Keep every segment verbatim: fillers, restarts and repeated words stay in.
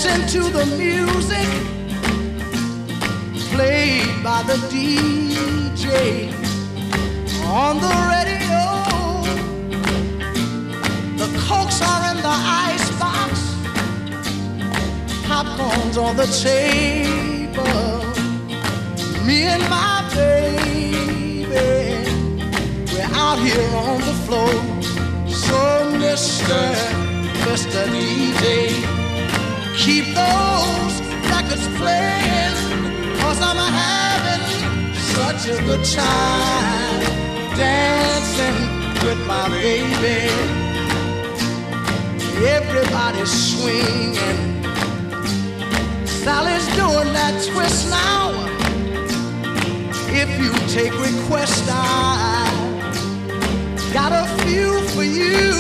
dancing to the music played by the D J on the radio. The Cokes are in the icebox, popcorn's on the table. Me and my baby, we're out here on the floor. So Mister Mister D J, keep those records playing, 'cause I'm having such a good time dancing with my baby. Everybody's swinging, Sally's doing that twist now. If you take requests, I got a few for you.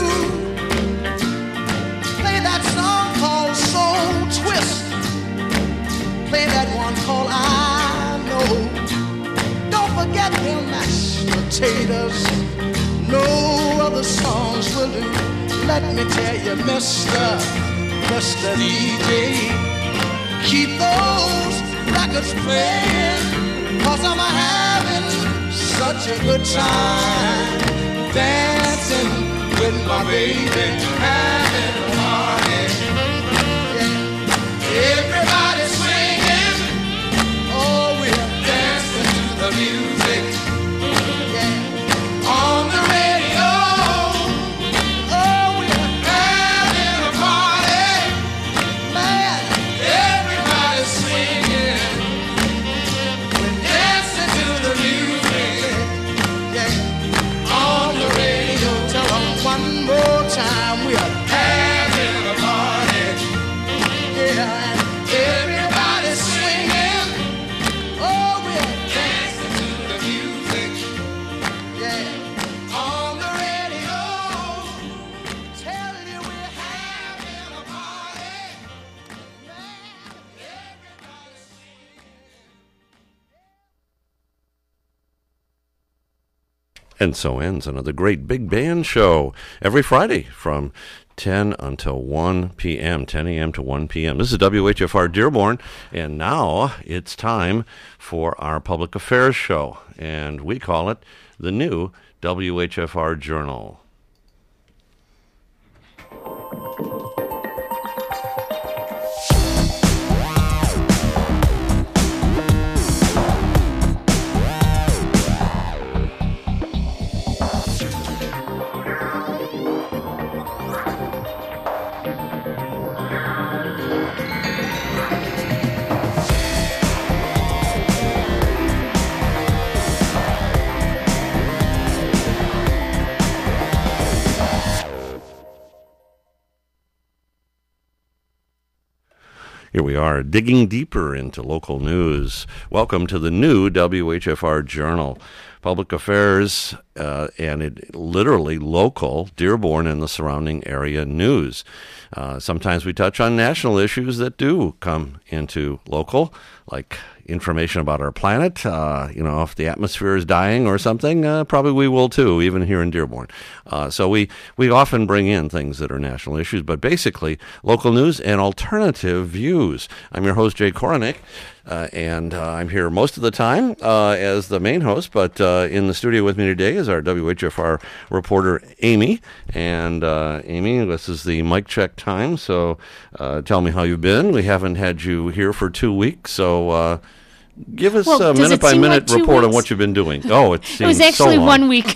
Play that song called Soul Twist. Play that one called I Know. Don't forget the mashed potatoes. No other songs will do. Let me tell you, Mister Mister D J, keep those records playing, 'cause I'm having such a good time dancing with my baby, having a party. Yeah. Everybody swinging, oh, we're dancing to the music. Yeah. On the radio, oh, we're having a party. Man, everybody's swinging, we're dancing to the music. Yeah. On the radio, tell them one more time, we're having a party. Yeah, and everybody's swinging, oh, we're dancing to the music. Yeah, on the radio, tell you we're having a party. Man, everybody's swinging. And so ends another great big band show every Friday from ten until one p.m., ten a.m. to one p.m. This is W H F R Dearborn, and now it's time for our public affairs show, and we call it the new W H F R Journal. Here we are, digging deeper into local news. Welcome to the new W H F R Journal. Public affairs uh, and it literally local Dearborn and the surrounding area news. Uh, sometimes we touch on national issues that do come into local, like information about our planet. Uh, you know, if the atmosphere is dying or something, uh, probably we will too, even here in Dearborn. Uh, so we, we often bring in things that are national issues, but basically local news and alternative views. I'm your host, Jay Koronick, uh, and uh, I'm here most of the time uh, as the main host, but uh, in the studio with me today is our W H F R reporter, Amy. And uh, Amy, this is the mic check time, so uh, tell me how you've been. We haven't had you here for two weeks, so uh, give us well, a minute-by-minute like report weeks? on what you've been doing. Oh, it seems It was actually so long. one week.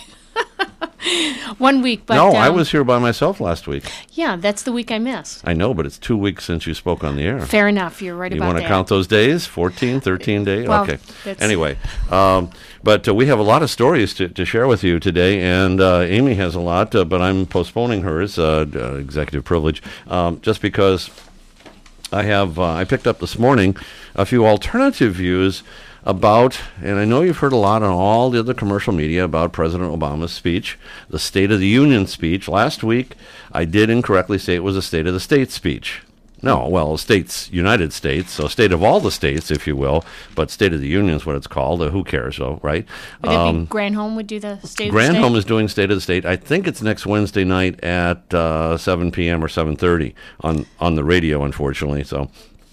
One week, but no, um, I was here by myself last week. Yeah, that's the week I missed. I know, but it's two weeks since you spoke on the air. Fair enough. You're right you about want that. to count those days? fourteen, thirteen days? Well, okay. that's- Anyway, um, but uh, we have a lot of stories to, to share with you today, and uh, Amy has a lot, uh, but I'm postponing hers, uh, uh, executive privilege, um, just because I have, uh, I picked up this morning a few alternative views about, and I know you've heard a lot on all the other commercial media about President Obama's speech, the State of the Union speech. Last week, I did incorrectly say it was a State of the State speech. No, well, states, United States, so state of all the states, if you will, but State of the Union is what it's called. Uh, who cares, though, right? Would it be Granholm would do the State of the State? Granholm is doing State of the State. I think it's next Wednesday night at uh, seven p.m. or seven thirty on, on the radio, unfortunately. So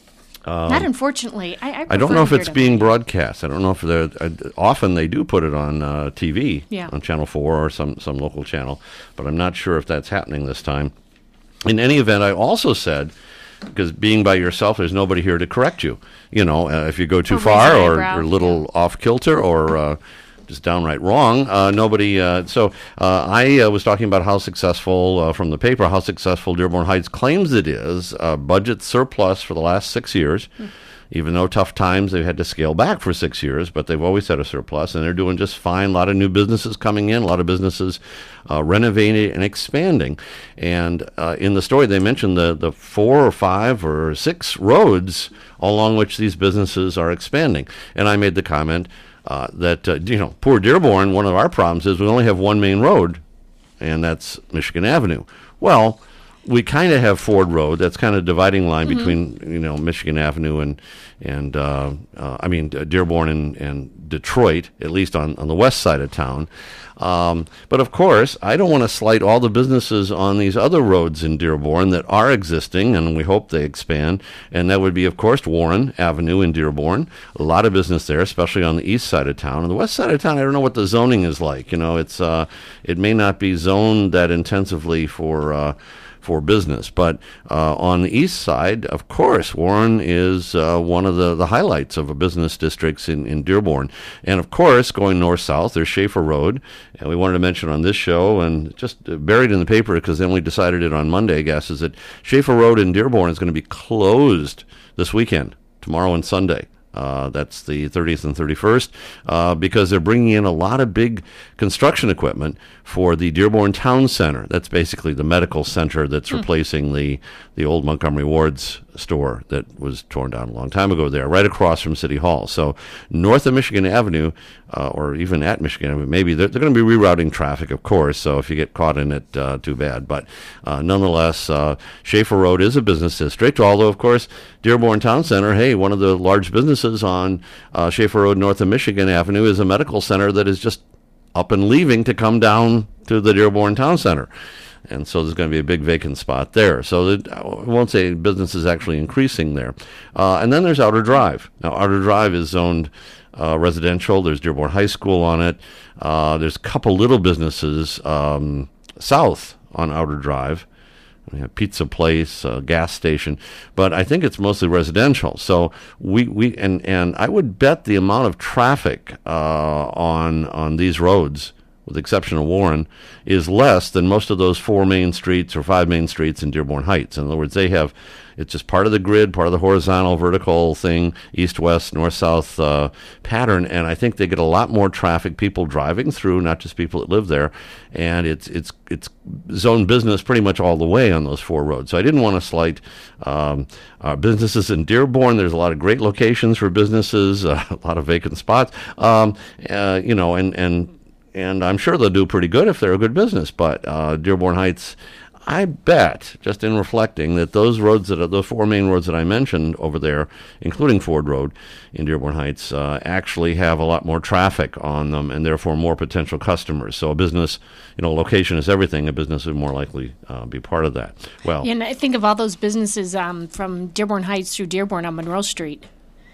um, Not unfortunately. I, I, I don't know if it's being broadcast. I don't know if they're... Uh, often they do put it on uh, T V, yeah. on Channel four or some, some local channel, but I'm not sure if that's happening this time. In any event, I also said... because being by yourself, there's nobody here to correct you. You know, uh, if you go too or far or, or a little yeah. off kilter or uh, just downright wrong, uh, nobody. Uh, so uh, I uh, was talking about how successful, uh, from the paper, how successful Dearborn Heights claims it is. Uh, budget surplus for the last six years. Hmm. Even though tough times, they've had to scale back for six years, but they've always had a surplus, and they're doing just fine. A lot of new businesses coming in, a lot of businesses uh, renovating and expanding. And uh, in the story, they mentioned the, the four or five or six roads along which these businesses are expanding. And I made the comment uh, that, uh, you know, poor Dearborn, one of our problems is we only have one main road, and that's Michigan Avenue. Well, we kind of have Ford Road. That's kind of dividing line mm-hmm. between, you know, Michigan Avenue and and uh, uh, I mean Dearborn and, and Detroit, at least on, on the west side of town. Um, but of course, I don't want to slight all the businesses on these other roads in Dearborn that are existing, and we hope they expand. And that would be, of course, Warren Avenue in Dearborn. A lot of business there, especially on the east side of town. On the west side of town, I don't know what the zoning is like. You know, it's uh, it may not be zoned that intensively for. Uh, for business. But uh, on the east side, of course, Warren is uh, one of the, the highlights of a business districts in, in Dearborn. And of course, going north-south, there's Schaefer Road. And we wanted to mention on this show, and just buried in the paper because then we decided it on Monday, I guess, is that Schaefer Road in Dearborn is going to be closed this weekend, tomorrow and Sunday. Uh, that's the thirtieth and thirty-first, uh, because they're bringing in a lot of big construction equipment for the Dearborn Town Center. That's basically the medical center that's mm. replacing the, the old Montgomery Ward's store that was torn down a long time ago there, right across from City Hall. So north of Michigan Avenue, uh, or even at Michigan Avenue, maybe they're, they're going to be rerouting traffic, of course, so if you get caught in it, uh, too bad. But uh, nonetheless, uh, Schaefer Road is a business district, although, of course, Dearborn Town Center, hey, one of the large businesses on uh, Schaefer Road north of Michigan Avenue is a medical center that is just up and leaving to come down to the Dearborn Town Center. And so there's going to be a big vacant spot there. So that, I won't say business is actually increasing there. Uh, and then there's Outer Drive. Now, Outer Drive is zoned uh, residential. There's Dearborn High School on it. Uh, there's a couple little businesses um, south on Outer Drive. We have pizza place, uh, gas station, but I think it's mostly residential. So we, we and, and I would bet the amount of traffic uh, on on these roads, with the exception of Warren, is less than most of those four main streets or five main streets in Dearborn Heights. In other words, they have, it's just part of the grid, part of the horizontal, vertical thing, east-west, north-south uh, pattern, and I think they get a lot more traffic, people driving through, not just people that live there, and it's it's it's zone business pretty much all the way on those four roads. So I didn't want to slight um, uh, businesses in Dearborn. There's a lot of great locations for businesses, uh, a lot of vacant spots, um, uh, you know, and and And I'm sure they'll do pretty good if they're a good business. But uh, Dearborn Heights, I bet, just in reflecting, that those roads, that are the four main roads that I mentioned over there, including Ford Road in Dearborn Heights, uh, actually have a lot more traffic on them and therefore more potential customers. So a business, you know, location is everything. A business would more likely uh, be part of that. Well, yeah, and I think of all those businesses um, from Dearborn Heights through Dearborn on Monroe Street.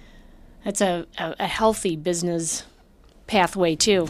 That's a, a, a healthy business pathway, too.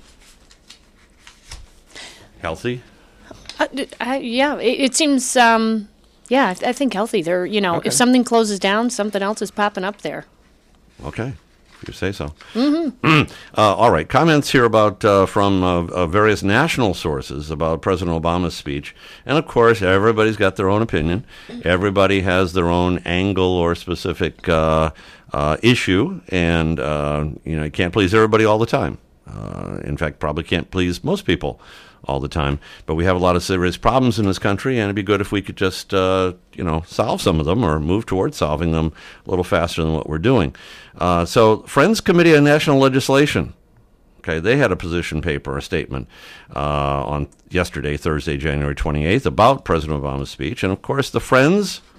Healthy? Uh, I, yeah, it, it seems, um, yeah, I, I think healthy. They're, you know, Okay. if something closes down, something else is popping up there. Okay, if you say so. Mm-hmm. uh, all right, comments here about uh, from uh, uh, various national sources about President Obama's speech. And, of course, everybody's got their own opinion. Everybody has their own angle or specific uh, uh, issue. And, uh, you know, you can't please everybody all the time. Uh, in fact, probably can't please most people all the time. But we have a lot of serious problems in this country, and it'd be good if we could just, uh, you know, solve some of them or move towards solving them a little faster than what we're doing. Uh, so, Friends Committee on National Legislation, okay, they had a position paper, a statement uh, on yesterday, Thursday, January twenty-eighth, about President Obama's speech. And, of course, the Friends,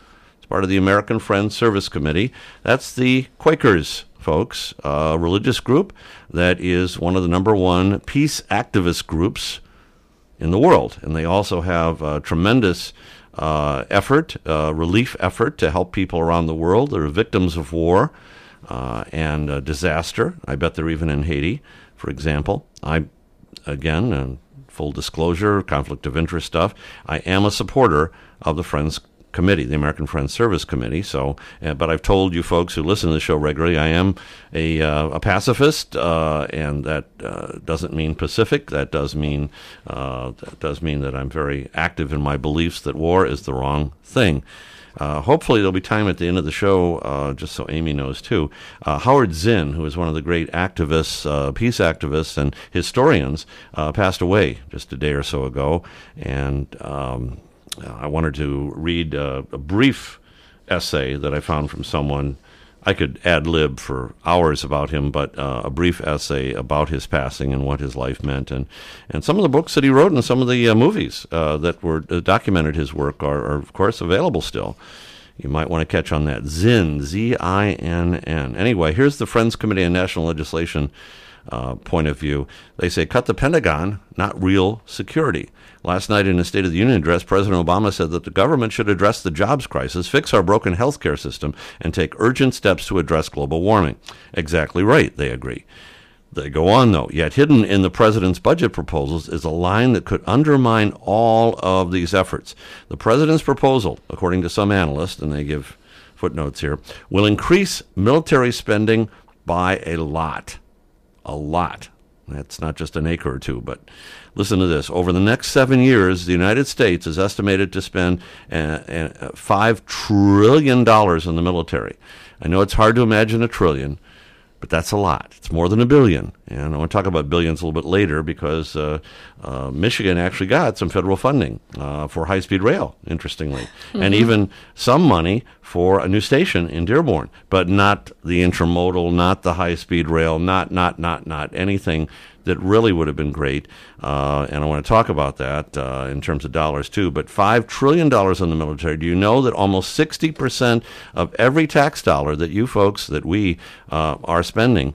part of the American Friends Service Committee. That's the Quakers, folks, a religious group that is one of the number one peace activist groups in the world. And they also have a tremendous uh, effort, uh, relief effort to help people around the world that are victims of war uh, and uh, disaster. I bet they're even in Haiti, for example. I, again, uh, full disclosure, conflict of interest stuff, I am a supporter of the Friends Committee, the American Friends Service Committee. So, uh, but I've told you folks who listen to the show regularly, I am a uh, a pacifist, uh, and that uh, doesn't mean pacific. That does mean uh, that does mean that I'm very active in my beliefs that war is the wrong thing. Uh, hopefully there'll be time at the end of the show, uh, just so Amy knows too. Uh, Howard Zinn, who is one of the great activists, uh, peace activists and historians, uh, passed away just a day or so ago, and um, I wanted to read uh, a brief essay that I found from someone. I could ad-lib for hours about him, but uh, a brief essay about his passing and what his life meant, and, and some of the books that he wrote and some of the uh, movies uh, that were uh, documented his work are, are, of course, available still. You might want to catch on that. Zinn, Z I N N. Anyway, here's the Friends Committee on National Legislation uh, point of view. They say, cut the Pentagon, not real security. Last night in a State of the Union address, President Obama said that the government should address the jobs crisis, fix our broken health care system, and take urgent steps to address global warming. Exactly right, they agree. They go on, though. Yet hidden in the president's budget proposals is a line that could undermine all of these efforts. The president's proposal, according to some analysts, and they give footnotes here, will increase military spending by a lot. A lot. That's not just an acre or two, but listen to this. Over the next seven years, the United States is estimated to spend uh, uh, five trillion dollars in the military. I know it's hard to imagine a trillion, but that's a lot. It's more than a billion. And I want to talk about billions a little bit later because uh, uh, Michigan actually got some federal funding uh, for high-speed rail, interestingly, mm-hmm. and even some money for a new station in Dearborn, but not the intermodal, not the high-speed rail, not, not, not, not anything that really would have been great. Uh, and I want to talk about that uh, in terms of dollars, too. But five trillion dollars in the military. Do you know that almost sixty percent of every tax dollar that you folks, that we uh, are spending,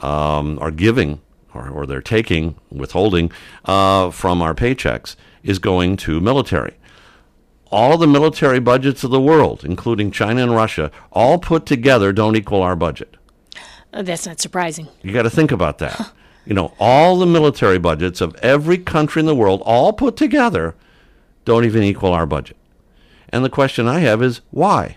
um, are giving, or, or they're taking, withholding uh, from our paychecks, is going to military? All the military budgets of the world, including China and Russia, all put together don't equal our budget. Uh, that's not surprising. You got to think about that. You know, all the military budgets of every country in the world, all put together, don't even equal our budget. And the question I have is, why?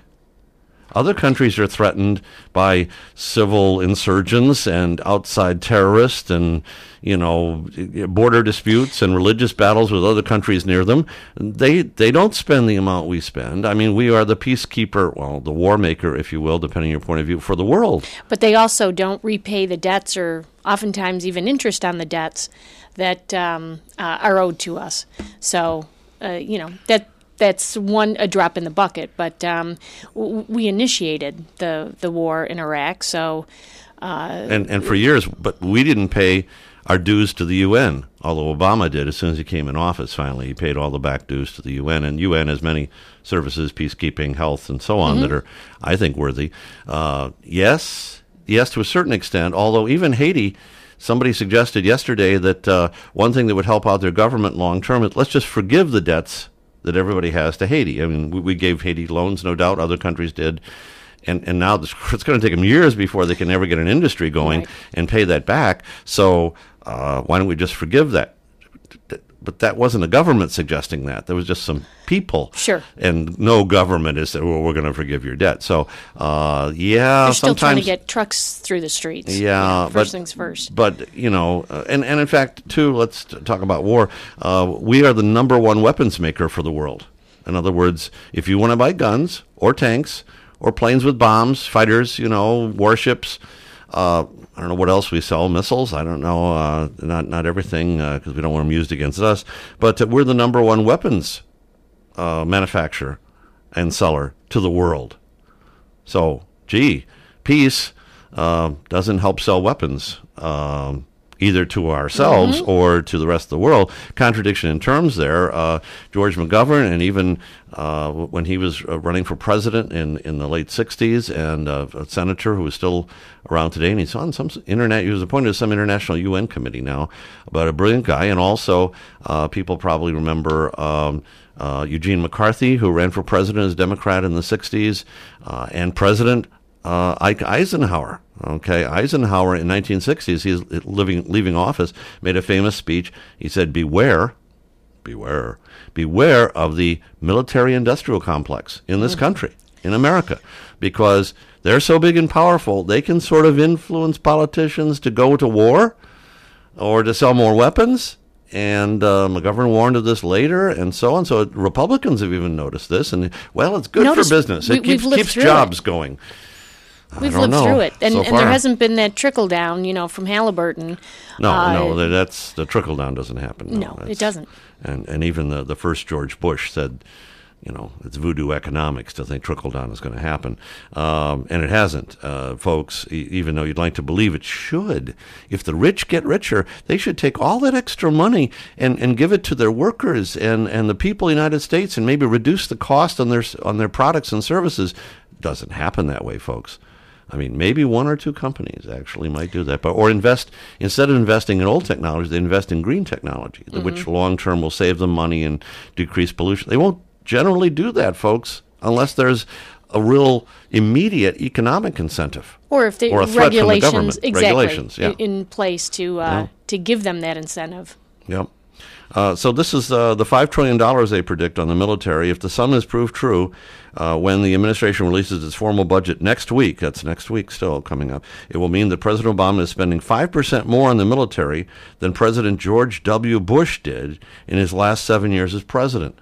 Other countries are threatened by civil insurgents and outside terrorists and, you know, border disputes and religious battles with other countries near them. They they don't spend the amount we spend. I mean, we are the peacekeeper, well, the war maker, if you will, depending on your point of view, for the world. But they also don't repay the debts or oftentimes even interest on the debts that um, uh, are owed to us. So, uh, you know, that... That's one a drop in the bucket, but um, w- we initiated the, the war in Iraq, so uh, and and for years, but we didn't pay our dues to the U N, although Obama did as soon as he came in office. Finally, he paid all the back dues to the U N, and U N has many services, peacekeeping, health, and so on, mm-hmm. that are, I think, worthy. Uh, yes, yes, to a certain extent. Although even Haiti. Somebody suggested yesterday that uh, one thing that would help out their government long term is let's just forgive the debts that everybody has to Haiti. I mean, we, we gave Haiti loans, no doubt. Other countries did. And and now this, it's going to take them years before they can ever get an industry going right. and pay that back. So uh, why don't we just forgive that? But that wasn't a government suggesting that. There was just some people. Sure. And no government has said, well, we're going to forgive your debt. So, uh, yeah, They're still sometimes, trying to get trucks through the streets. Yeah. You know, first but, things first. But, you know, uh, and, and in fact, too, let's t- talk about war. Uh, we are the number one weapons maker for the world. In other words, if you want to buy guns or tanks or planes with bombs, fighters, you know, warships, uh, I don't know what else we sell, missiles. I don't know, uh, not not everything, because uh, we don't want them used against us. But uh, we're the number one weapons uh, manufacturer and seller to the world. So, gee, peace uh, doesn't help sell weapons. Um, either to ourselves Mm-hmm. or to the rest of the world. Contradiction in terms there. Uh, George McGovern, and even uh, when he was uh, running for president in, in the late sixties, and uh, a senator who is still around today, and he's on some internet, he was appointed to some international U N committee now, but a brilliant guy. And also, uh, people probably remember um, uh, Eugene McCarthy, who ran for president as Democrat in the sixties, uh, and President uh, Ike Eisenhower. Okay, Eisenhower in nineteen sixties, he's living, leaving office, made a famous speech. He said, beware, beware, beware of the military-industrial complex in this country, in America, because they're so big and powerful, they can sort of influence politicians to go to war or to sell more weapons. And uh, McGovern warned of this later, and so on. So Republicans have even noticed this, and, well, it's good Notice for business. we- It we've keeps, lived keeps through jobs it. going. I We've don't lived know through it, and, so and there far. hasn't been that trickle down, you know, from Halliburton. No, Uh, no, tha- that's the trickle down doesn't happen. No, No, it That's- doesn't. And and even the the first George Bush said, you know, it's voodoo economics to think trickle down is going to happen, um, and it hasn't, uh, folks. E- even though you'd like to believe it should, if the rich get richer, they should take all that extra money and, and give it to their workers and, and the people of the United States, and maybe reduce the cost on their s- on their products and services. Doesn't happen that way, folks. I mean, maybe one or two companies actually might do that, but or invest instead of investing in old technology, they invest in green technology, Mm-hmm. which long term will save them money and decrease pollution. They won't generally do that, folks, unless there's a real immediate economic incentive, Or if the or a threat from the regulations, government. exactly, Regulations, yeah. in, in place to uh, Yeah. to give them that incentive. Yep. Uh, so this is uh, the five trillion dollars they predict on the military. If the sum is proved true, uh, when the administration releases its formal budget next week, that's next week still coming up, it will mean that President Obama is spending five percent more on the military than President George W. Bush did in his last seven years as president.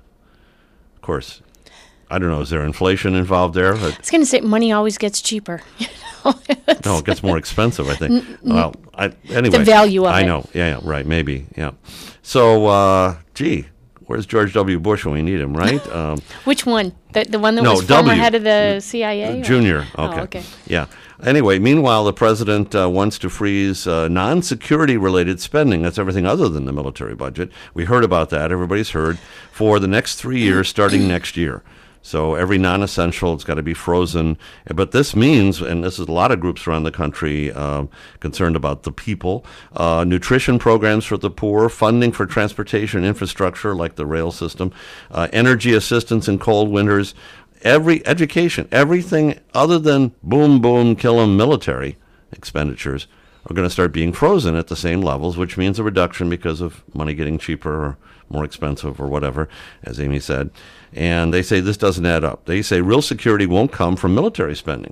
Of course, I don't know, is there inflation involved there? I was going to say, money always gets cheaper. You know? It's- No, it gets more expensive, I think. Well, I, anyway. The value of I it. know. Yeah, yeah, right, maybe. Yeah. So, uh, gee, where's George W. Bush when we need him, right? Um, Which one? The, the one that No, was former W. head of the C I A? or- Junior. Oh, Okay. okay. Yeah. Anyway, meanwhile, the president uh, wants to freeze uh, non-security related spending. That's everything other than the military budget. We heard about that. Everybody's heard for the next three years, starting next year. So every non-essential, it's got to be frozen. But this means, and this is a lot of groups around the country um, concerned about the people, uh, nutrition programs for the poor, funding for transportation infrastructure like the rail system, uh, energy assistance in cold winters, every education, everything other than boom, boom, kill 'em military expenditures are going to start being frozen at the same levels, which means a reduction because of money getting cheaper or more expensive or whatever, as Amy said. And they say this doesn't add up. They say real security won't come from military spending.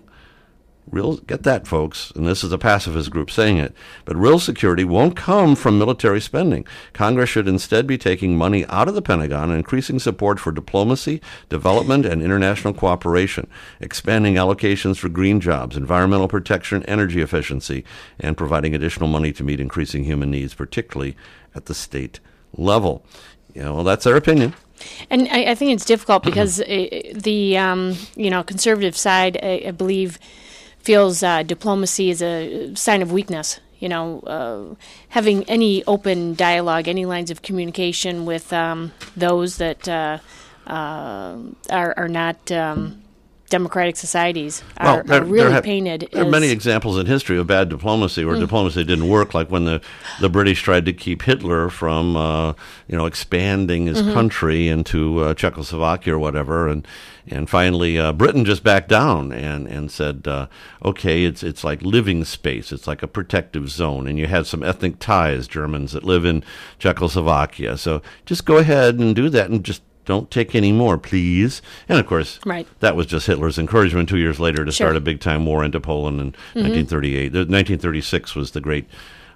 Real, get that, folks, and this is a pacifist group saying it, but real security won't come from military spending. Congress should instead be taking money out of the Pentagon and increasing support for diplomacy, development, and international cooperation, expanding allocations for green jobs, environmental protection, energy efficiency, and providing additional money to meet increasing human needs, particularly at the state level. You know, well, that's their opinion. And I, I think it's difficult because uh, the um, you know conservative side, I, I believe, feels uh, diplomacy is a sign of weakness. You know, uh, having any open dialogue, any lines of communication with um, those that uh, uh, are are not um, democratic societies are, there- are really there have- painted. There are as, many examples in history of bad diplomacy where diplomacy didn't work, like when the, the British tried to keep Hitler from, uh, you know, expanding his country into uh, Czechoslovakia or whatever, and and finally uh, Britain just backed down and and said, uh, okay, it's it's like living space, it's like a protective zone, and you had some ethnic ties, Germans that live in Czechoslovakia, so just go ahead and do that and just don't take any more, please. And, of course, Right. that was just Hitler's encouragement two years later to Sure. start a big-time war into Poland in nineteen thirty-eight. The nineteen thirty-six was the great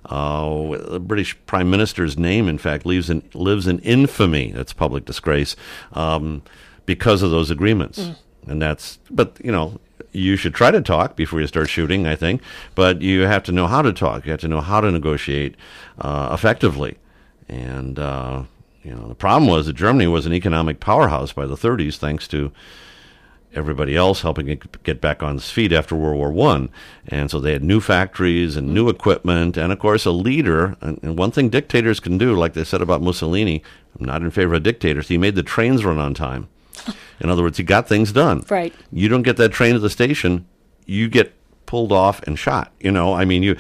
uh, the British Prime Minister's name, in fact, lives in, lives in infamy. That's public disgrace um, because of those agreements. And that's, but, you know, you should try to talk before you start shooting, I think. But you have to know how to talk. You have to know how to negotiate uh, effectively. And, uh, you know, the problem was that Germany was an economic powerhouse by the thirties, thanks to everybody else helping it get back on its feet after World War One. And so they had new factories and new equipment, and of course a leader. And, and one thing dictators can do, like they said about Mussolini, I'm not in favor of dictators, he made the trains run on time. In other words, he got things done. Right. You don't get that train to the station, you get pulled off and shot. You know, I mean, you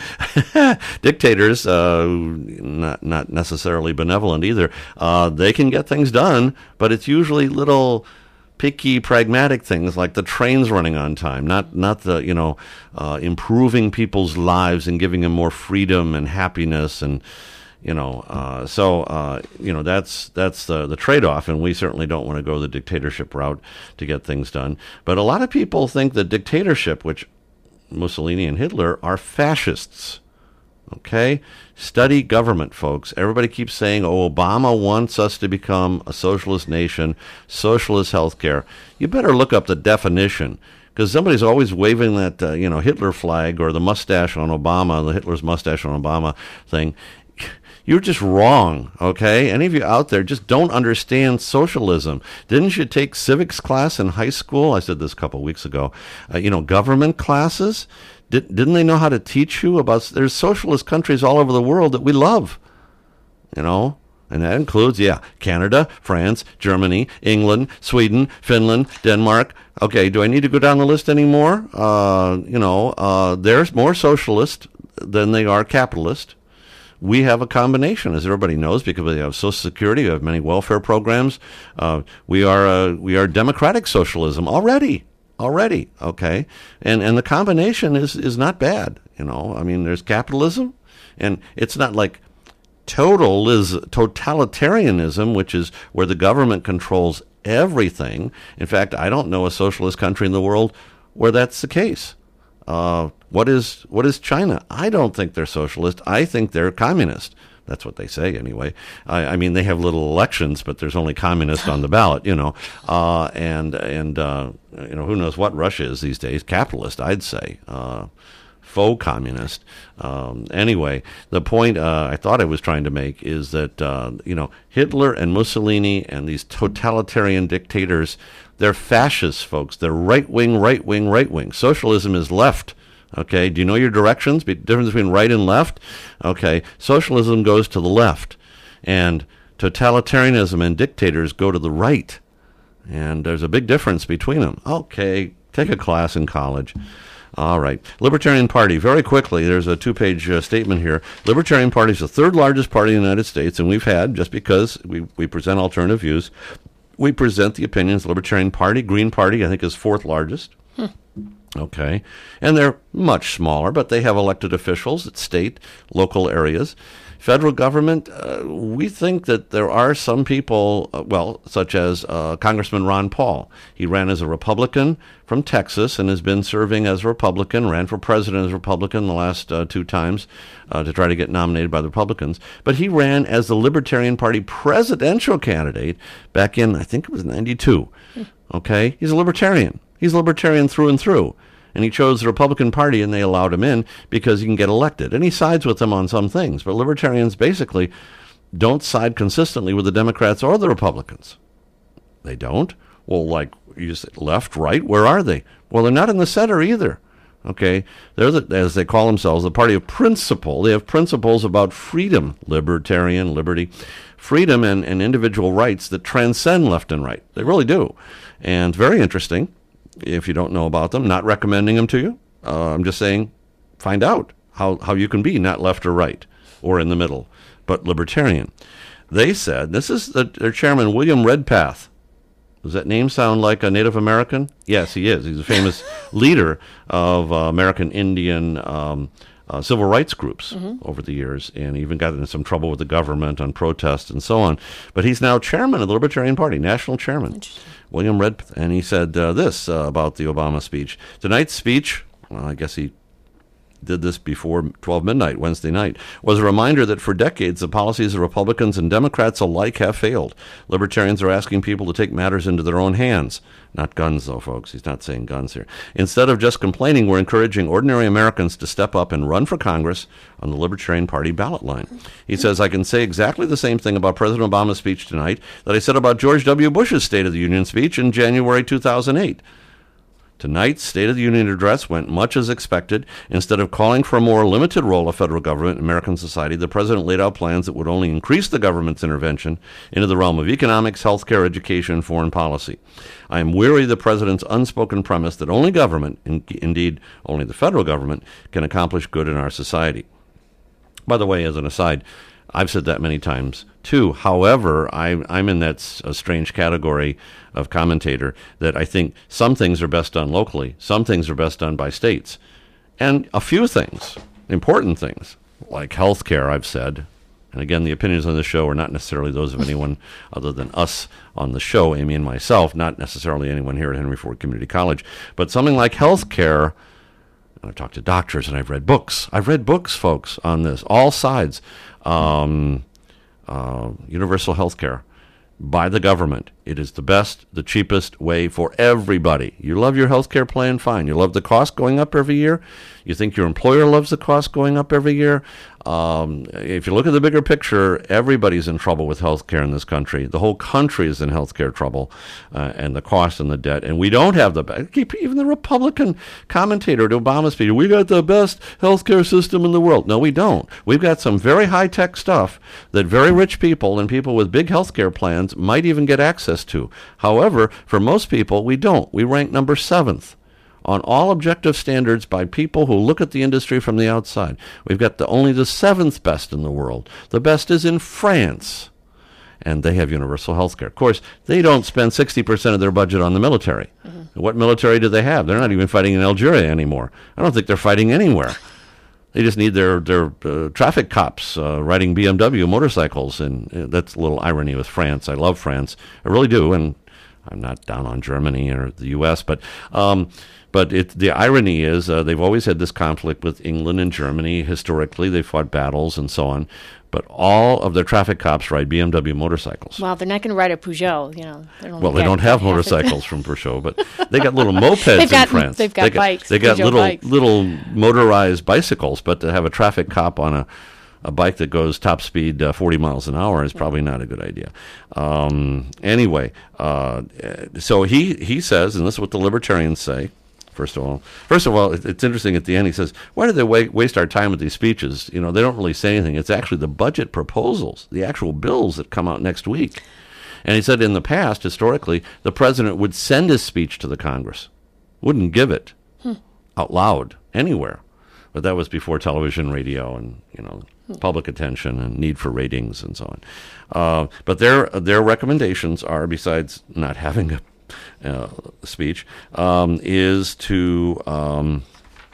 dictators, uh, not not necessarily benevolent either. Uh, they can get things done, but it's usually little picky, pragmatic things like the trains running on time, not not the you know uh, improving people's lives and giving them more freedom and happiness and. You know, uh, so uh, you know that's that's the the trade-off, and we certainly don't want to go the dictatorship route to get things done. But a lot of people think that dictatorship, which Mussolini and Hitler, are fascists. Okay, study government, folks. Everybody keeps saying, "Oh, Obama wants us to become a socialist nation, socialist healthcare." You better look up the definition. Because somebody's always waving that, uh, you know, Hitler flag or the mustache on Obama, the Hitler's mustache on Obama thing. You're just wrong, okay? Any of you out there just don't understand socialism. Didn't you take civics class in high school? I said this a couple of weeks ago. Uh, you know, government classes? Did, didn't they know how to teach you about... There's socialist countries all over the world that we love, you know? And that includes, yeah, Canada, France, Germany, England, Sweden, Finland, Denmark. Okay, do I need to go down the list anymore? Uh, you know, uh, there's more socialist than they are capitalist. We have a combination, as everybody knows, because we have Social Security, we have many welfare programs. Uh, we are uh, we are democratic socialism already, already, okay? And and the combination is, is not bad, you know? I mean, there's capitalism, and it's not like total is totalitarianism, which is where the government controls everything. In fact, I don't know a socialist country in the world where that's the case. Uh, what is what is China? I don't think they're socialist. I think they're communist. That's what they say anyway. I, I mean, they have little elections, but there's only communist on the ballot, you know. Uh, and and uh, you know, who knows what Russia is these days? Capitalist, I'd say. Uh, faux communist. Um, anyway, the point uh, I thought I was trying to make is that uh, you know, Hitler and Mussolini and these totalitarian dictators, they're fascists, folks. They're right-wing, right-wing, right-wing. Socialism is left. Okay, do you know your directions? The difference between right and left? Okay, socialism goes to the left, and totalitarianism and dictators go to the right. And there's a big difference between them. Okay, take a class in college. All right. Libertarian Party, very quickly, there's a two-page uh, statement here. Libertarian Party is the third largest party in the United States, and we've had, just because we, we present alternative views, we present the opinions. Libertarian Party, Green Party, I think, is fourth largest. Hmm. Okay. And they're much smaller, but they have elected officials at state, local areas. Federal government, uh, we think that there are some people, uh, well, such as uh, Congressman Ron Paul. He ran as a Republican from Texas and has been serving as a Republican, ran for president as a Republican the last uh, two times uh, to try to get nominated by the Republicans. But he ran as the Libertarian Party presidential candidate back in, I think it was ninety-two. Okay? He's a Libertarian. He's a Libertarian through and through. And he chose the Republican Party, and they allowed him in because he can get elected. And he sides with them on some things. But Libertarians basically don't side consistently with the Democrats or the Republicans. They don't. Well, like, you say left, right, where are they? Well, they're not in the center either. Okay? They're, the, as they call themselves, the party of principle. They have principles about freedom, libertarian, liberty, freedom and, and individual rights that transcend left and right. They really do. And very interesting. If you don't know about them, not recommending them to you. Uh, I'm just saying, find out how, how you can be not left or right or in the middle, but libertarian. They said, this is the, their chairman, William Redpath. Does that name sound like a Native American? Yes, he is. He's a famous leader of uh, American Indian um, uh, civil rights groups mm-hmm. over the years, and even got into some trouble with the government on protests and so on. But he's now chairman of the Libertarian Party, national chairman. William Redpath, and he said uh, this uh, about the Obama speech. Tonight's speech, well, I guess he did this before twelve midnight Wednesday night, was a reminder that for decades the policies of Republicans and Democrats alike have failed. Libertarians are asking people to take matters into their own hands. Not guns, though, folks. He's not saying guns here. Instead of just complaining, we're encouraging ordinary Americans to step up and run for Congress on the Libertarian Party ballot line. He says, I can say exactly the same thing about President Obama's speech tonight that I said about George W. Bush's State of the Union speech in January two thousand eight. Tonight's State of the Union address went much as expected. Instead of calling for a more limited role of federal government in American society, the president laid out plans that would only increase the government's intervention into the realm of economics, healthcare, education, and foreign policy. I am weary of the president's unspoken premise that only government, in, indeed only the federal government, can accomplish good in our society. By the way, as an aside, I've said that many times, too. However, I, I'm in that s- a strange category of commentator that I think some things are best done locally, some things are best done by states. And a few things, important things, like health care, I've said, and again, the opinions on the show are not necessarily those of anyone other than us on the show, Amy and myself, not necessarily anyone here at Henry Ford Community College, but something like health care. I've talked to doctors and I've read books. I've read books, folks, on this, all sides. Um, uh, universal health care by the government. It is the best, the cheapest way for everybody. You love your health care plan, fine. You love the cost going up every year. You think your employer loves the cost going up every year. Um, if you look at the bigger picture, everybody's in trouble with health care in this country. The whole country is in health care trouble, uh, and the cost and the debt. And we don't have the best. Even the Republican commentator at Obama's speech, we got the best health care system in the world. No, we don't. We've got some very high-tech stuff that very rich people and people with big health care plans might even get access to. However, for most people, we don't. We rank number seventh on all objective standards by people who look at the industry from the outside. We've got the only the seventh best in the world. The best is in France, and they have universal health care. Of course, they don't spend sixty percent of their budget on the military. Mm-hmm. What military do they have? They're not even fighting in Algeria anymore. I don't think they're fighting anywhere. They just need their, their uh, traffic cops uh, riding B M W motorcycles, and uh, that's a little irony with France. I love France. I really do, and I'm not down on Germany or the U S, but um, but it, the irony is uh, they've always had this conflict with England and Germany. Historically, they fought battles and so on. But all of their traffic cops ride B M W motorcycles. Well, they're not going to ride a Peugeot, you know. They well, they don't have motorcycles from Peugeot, but they got little mopeds they've got, in France. They've got they got, bikes. They got Peugeot little bikes. little motorized bicycles, but to have a traffic cop on a a bike that goes top speed uh, forty miles an hour is probably not a good idea. Um, anyway, uh, so he, he says, and this is what the libertarians say, first of all. First of all, it's interesting at the end, he says, why do they wa- waste our time with these speeches? You know, they don't really say anything. It's actually the budget proposals, the actual bills that come out next week. And he said in the past, historically, the president would send his speech to the Congress, wouldn't give it hmm. out loud anywhere. But that was before television, radio, and, you know, public attention and need for ratings and so on. Uh, but their their recommendations are, besides not having a uh, speech, um, is to, um,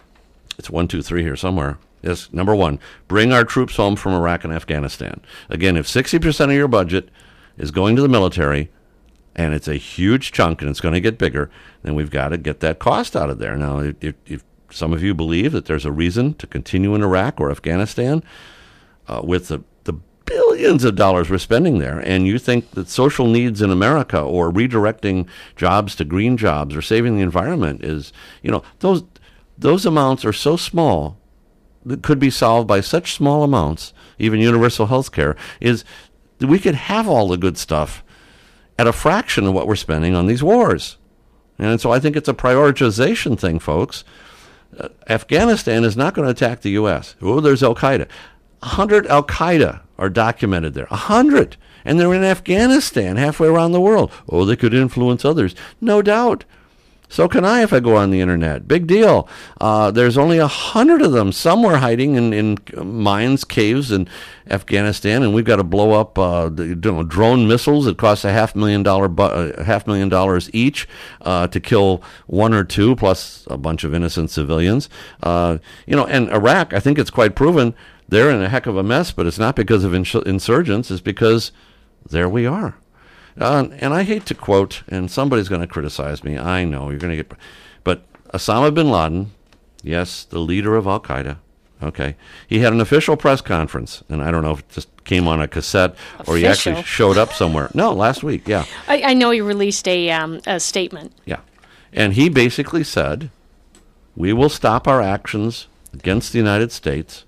it's one, two, three here somewhere. Yes, number one, bring our troops home from Iraq and Afghanistan. Again, if sixty percent of your budget is going to the military, and it's a huge chunk and it's going to get bigger, then we've got to get that cost out of there. Now, if, if some of you believe that there's a reason to continue in Iraq or Afghanistan uh, with the, the billions of dollars we're spending there, and you think that social needs in America or redirecting jobs to green jobs or saving the environment is, you know, those those amounts are so small that could be solved by such small amounts, even universal health care, is that we could have all the good stuff at a fraction of what we're spending on these wars. And so I think it's a prioritization thing, folks. Uh, Afghanistan is not going to attack the U S. Oh, there's Al-Qaeda. A hundred Al-Qaeda are documented there. A hundred. And they're in Afghanistan, halfway around the world. Oh, they could influence others. No doubt. So can I if I go on the internet. Big deal. Uh, there's only a hundred of them somewhere hiding in, in mines, caves in Afghanistan, and we've got to blow up uh, the, you know, drone missiles that cost a half million dollar, bu- uh, half million dollars each uh, to kill one or two, plus a bunch of innocent civilians. Uh, you know, and Iraq, I think it's quite proven they're in a heck of a mess, but it's not because of ins- insurgents. It's because there we are. Uh, and I hate to quote, and somebody's going to criticize me. I know you're going to get, but Osama bin Laden, yes, the leader of Al Qaeda. Okay, he had an official press conference, and I don't know if it just came on a cassette or official. He actually showed up somewhere. No, last week. Yeah, I, I know he released a um, a statement. Yeah, and he basically said, "We will stop our actions against the United States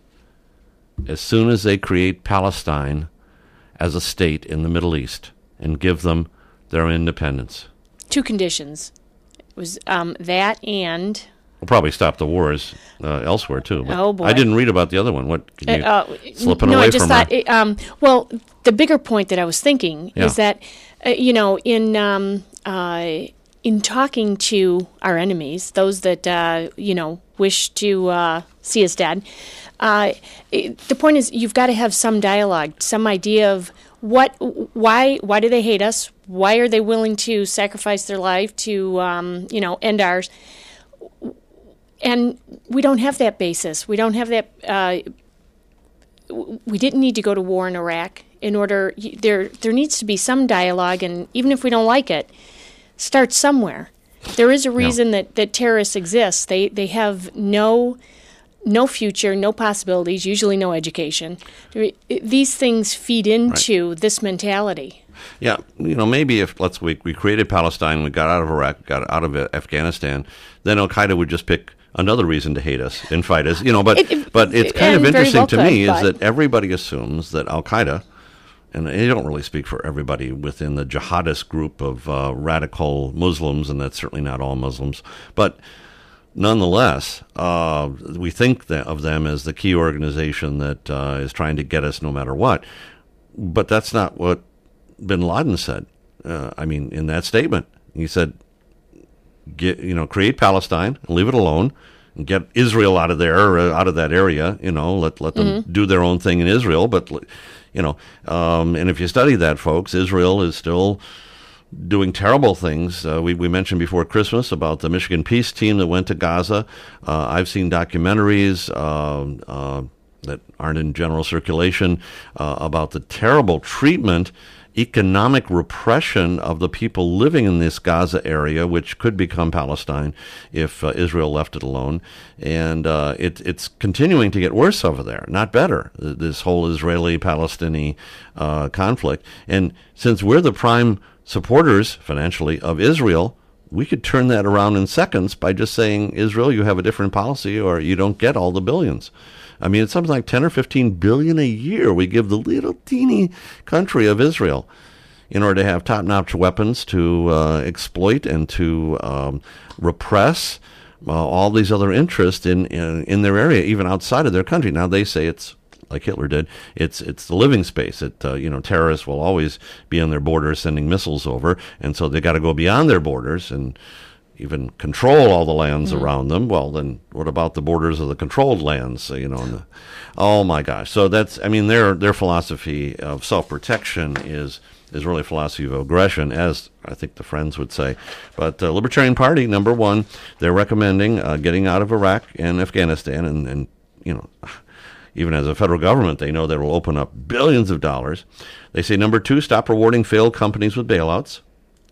as soon as they create Palestine as a state in the Middle East and give them their independence." Two conditions. was um, that and We'll probably stop the wars uh, elsewhere too. But Oh, boy. I didn't read about the other one. What can you uh, slipping no, away I just from thought. her? It, um, well, the bigger point that I was thinking Yeah. is that uh, you know in um, uh, in talking to our enemies, those that uh, you know wish to uh, see us dead. Uh, it, the point is, you've got to have some dialogue, some idea of what, why, why do they hate us? Why are they willing to sacrifice their life to, um, you know, end ours? And we don't have that basis. We don't have that. Uh, we didn't need to go to war in Iraq in order. There, there needs to be some dialogue, and even if we don't like it, start somewhere. There is a reason Yeah. that, that terrorists exist. They they have no. No future, no possibilities, usually no education. These things feed into right. this mentality. Yeah, you know, maybe if, let's, we, we created Palestine, we got out of Iraq, got out of Afghanistan, then Al-Qaeda would just pick another reason to hate us and fight us, you know, but, it, it, but it's kind of interesting well to me could, is that everybody assumes that Al-Qaeda, and they don't really speak for everybody within the jihadist group of uh, radical Muslims, and that's certainly not all Muslims, but nonetheless, uh, we think that of them as the key organization that uh, is trying to get us no matter what. But that's not what bin Laden said. Uh, I mean, in that statement, he said, get, you know, create Palestine and leave it alone and get Israel out of there, uh, out of that area, you know, let, let them mm-hmm. do their own thing in Israel. But, you know, um, and if you study that, folks, Israel is still doing terrible things. Uh, we, we mentioned before Christmas about the Michigan Peace Team that went to Gaza. Uh, I've seen documentaries uh, uh, that aren't in general circulation uh, about the terrible treatment, economic repression of the people living in this Gaza area, which could become Palestine if uh, Israel left it alone. And uh, it, it's continuing to get worse over there, not better, this whole Israeli-Palestinian uh, conflict. And since we're the prime supporters, financially, of Israel, we could turn that around in seconds by just saying, Israel, you have a different policy or you don't get all the billions. I mean, it's something like ten or fifteen billion a year we give the little teeny country of Israel in order to have top-notch weapons to uh, exploit and to um, repress uh, all these other interests in, in, in their area, even outside of their country. Now, they say it's like Hitler did, it's it's the living space. It uh, you know, terrorists will always be on their borders sending missiles over, and so they got to go beyond their borders and even control all the lands mm. around them. Well, then what about the borders of the controlled lands? You know, and the, oh my gosh. So that's, I mean, their their philosophy of self-protection is is really a philosophy of aggression, as I think the Friends would say. But uh, Libertarian Party, number one, they're recommending uh, getting out of Iraq and Afghanistan, and, and you know, even as a federal government, they know that will open up billions of dollars. They say, number two, stop rewarding failed companies with bailouts.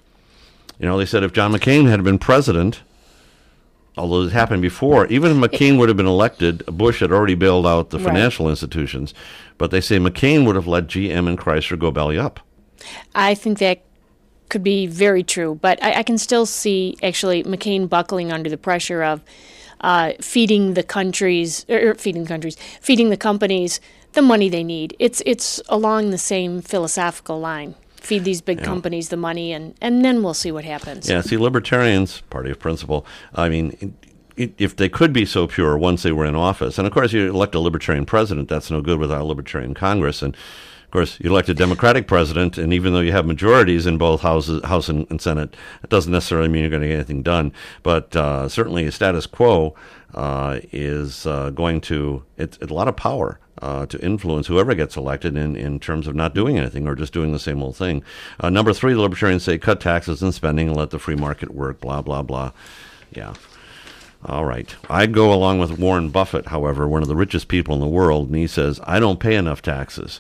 You know, they said if John McCain had been president, although it happened before, even if McCain would have been elected, Bush had already bailed out the financial right. institutions. But they say McCain would have let G M and Chrysler go belly up. I think that could be very true. But I, I can still see, actually, McCain buckling under the pressure of Uh, feeding the countries, or feeding countries, feeding the companies the money they need. It's it's along the same philosophical line. Feed these big yeah. companies the money, and, and then we'll see what happens. Yeah, see, libertarians, party of principle, I mean, it, it, if they could be so pure once they were in office, and of course you elect a libertarian president, that's no good without a libertarian Congress, and of course, you elect a Democratic president, and even though you have majorities in both houses, House and, and Senate, it doesn't necessarily mean you're going to get anything done. But uh, certainly, a status quo uh, is uh, going to it's, it's a lot of power uh, to influence whoever gets elected in, in terms of not doing anything or just doing the same old thing. Uh, number three, the Libertarians say cut taxes and spending and let the free market work. Blah blah blah. Yeah. All right. I go along with Warren Buffett, however, one of the richest people in the world, and he says, I don't pay enough taxes.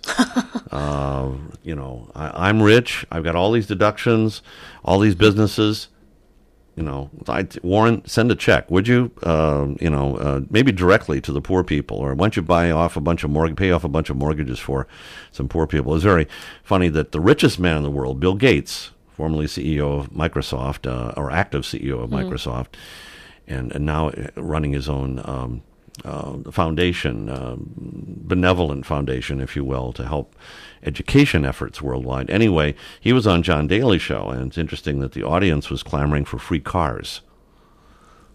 uh, you know, I, I'm rich. I've got all these deductions, all these businesses. You know, I, Warren, send a check, would you? Uh, you know, uh, maybe directly to the poor people, or why don't you buy off a bunch of mortgage, pay off a bunch of mortgages for some poor people? It's very funny that the richest man in the world, Bill Gates, formerly C E O of Microsoft, uh, or active C E O of mm. Microsoft, and, and now running his own um, uh, foundation, uh, benevolent foundation, if you will, to help education efforts worldwide. Anyway, he was on John Daly Show, and it's interesting that the audience was clamoring for free cars.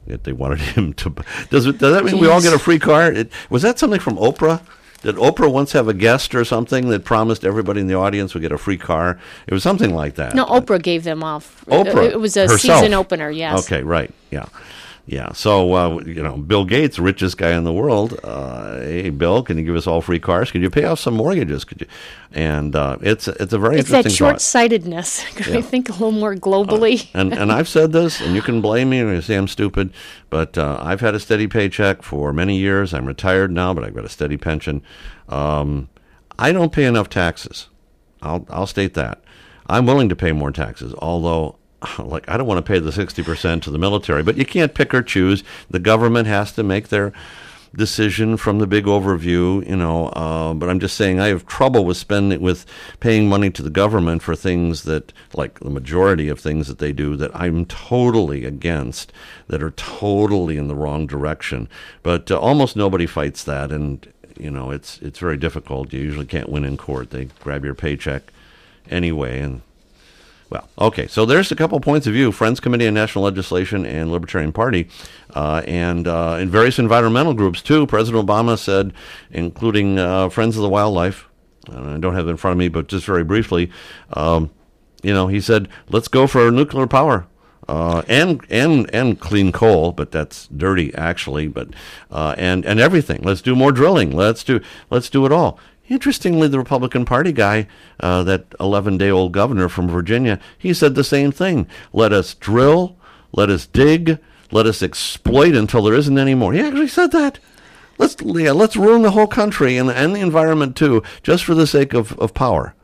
That they wanted him to. Does it? Does that mean Jeez. we all get a free car? It, was that something from Oprah? Did Oprah once have a guest or something that promised everybody in the audience would get a free car? It was something like that. No, Oprah gave them off. Oprah, it was a herself. season opener. Yes. Okay, right. Yeah. Yeah, so, uh, you know, Bill Gates, richest guy in the world, uh, hey, Bill, can you give us all free cars? Could you pay off some mortgages? Could you? And uh, it's it's a very it's interesting that short-sightedness. Could yeah. I think a little more globally? Uh, and, and I've said this, and you can blame me or say I'm stupid, but uh, I've had a steady paycheck for many years. I'm retired now, but I've got a steady pension. Um, I don't pay enough taxes. I'll I'll state that. I'm willing to pay more taxes, although... Like, I don't want to pay the sixty percent to the military, but you can't pick or choose. The government has to make their decision from the big overview, you know. Uh, but I'm just saying I have trouble with spending, with paying money to the government for things that, like the majority of things that they do, that I'm totally against, that are totally in the wrong direction. But uh, almost nobody fights that, and, you know, it's it's very difficult. You usually can't win in court. They grab your paycheck anyway, and well, okay, so there's a couple points of view, Friends Committee on National Legislation and Libertarian Party, uh, and uh, in various environmental groups, too. President Obama said, including uh, Friends of the Wildlife, and I don't have it in front of me, but just very briefly, um, you know, he said, let's go for nuclear power. Uh, and and and clean coal, but that's dirty actually. But uh, and and everything. Let's do more drilling. Let's do let's do it all. Interestingly, the Republican Party guy, uh, that eleven-day-old governor from Virginia, he said the same thing. Let us drill, let us dig, let us exploit until there isn't any more. He actually said that. Let's yeah, let's ruin the whole country and, and the environment, too, just for the sake of, of power.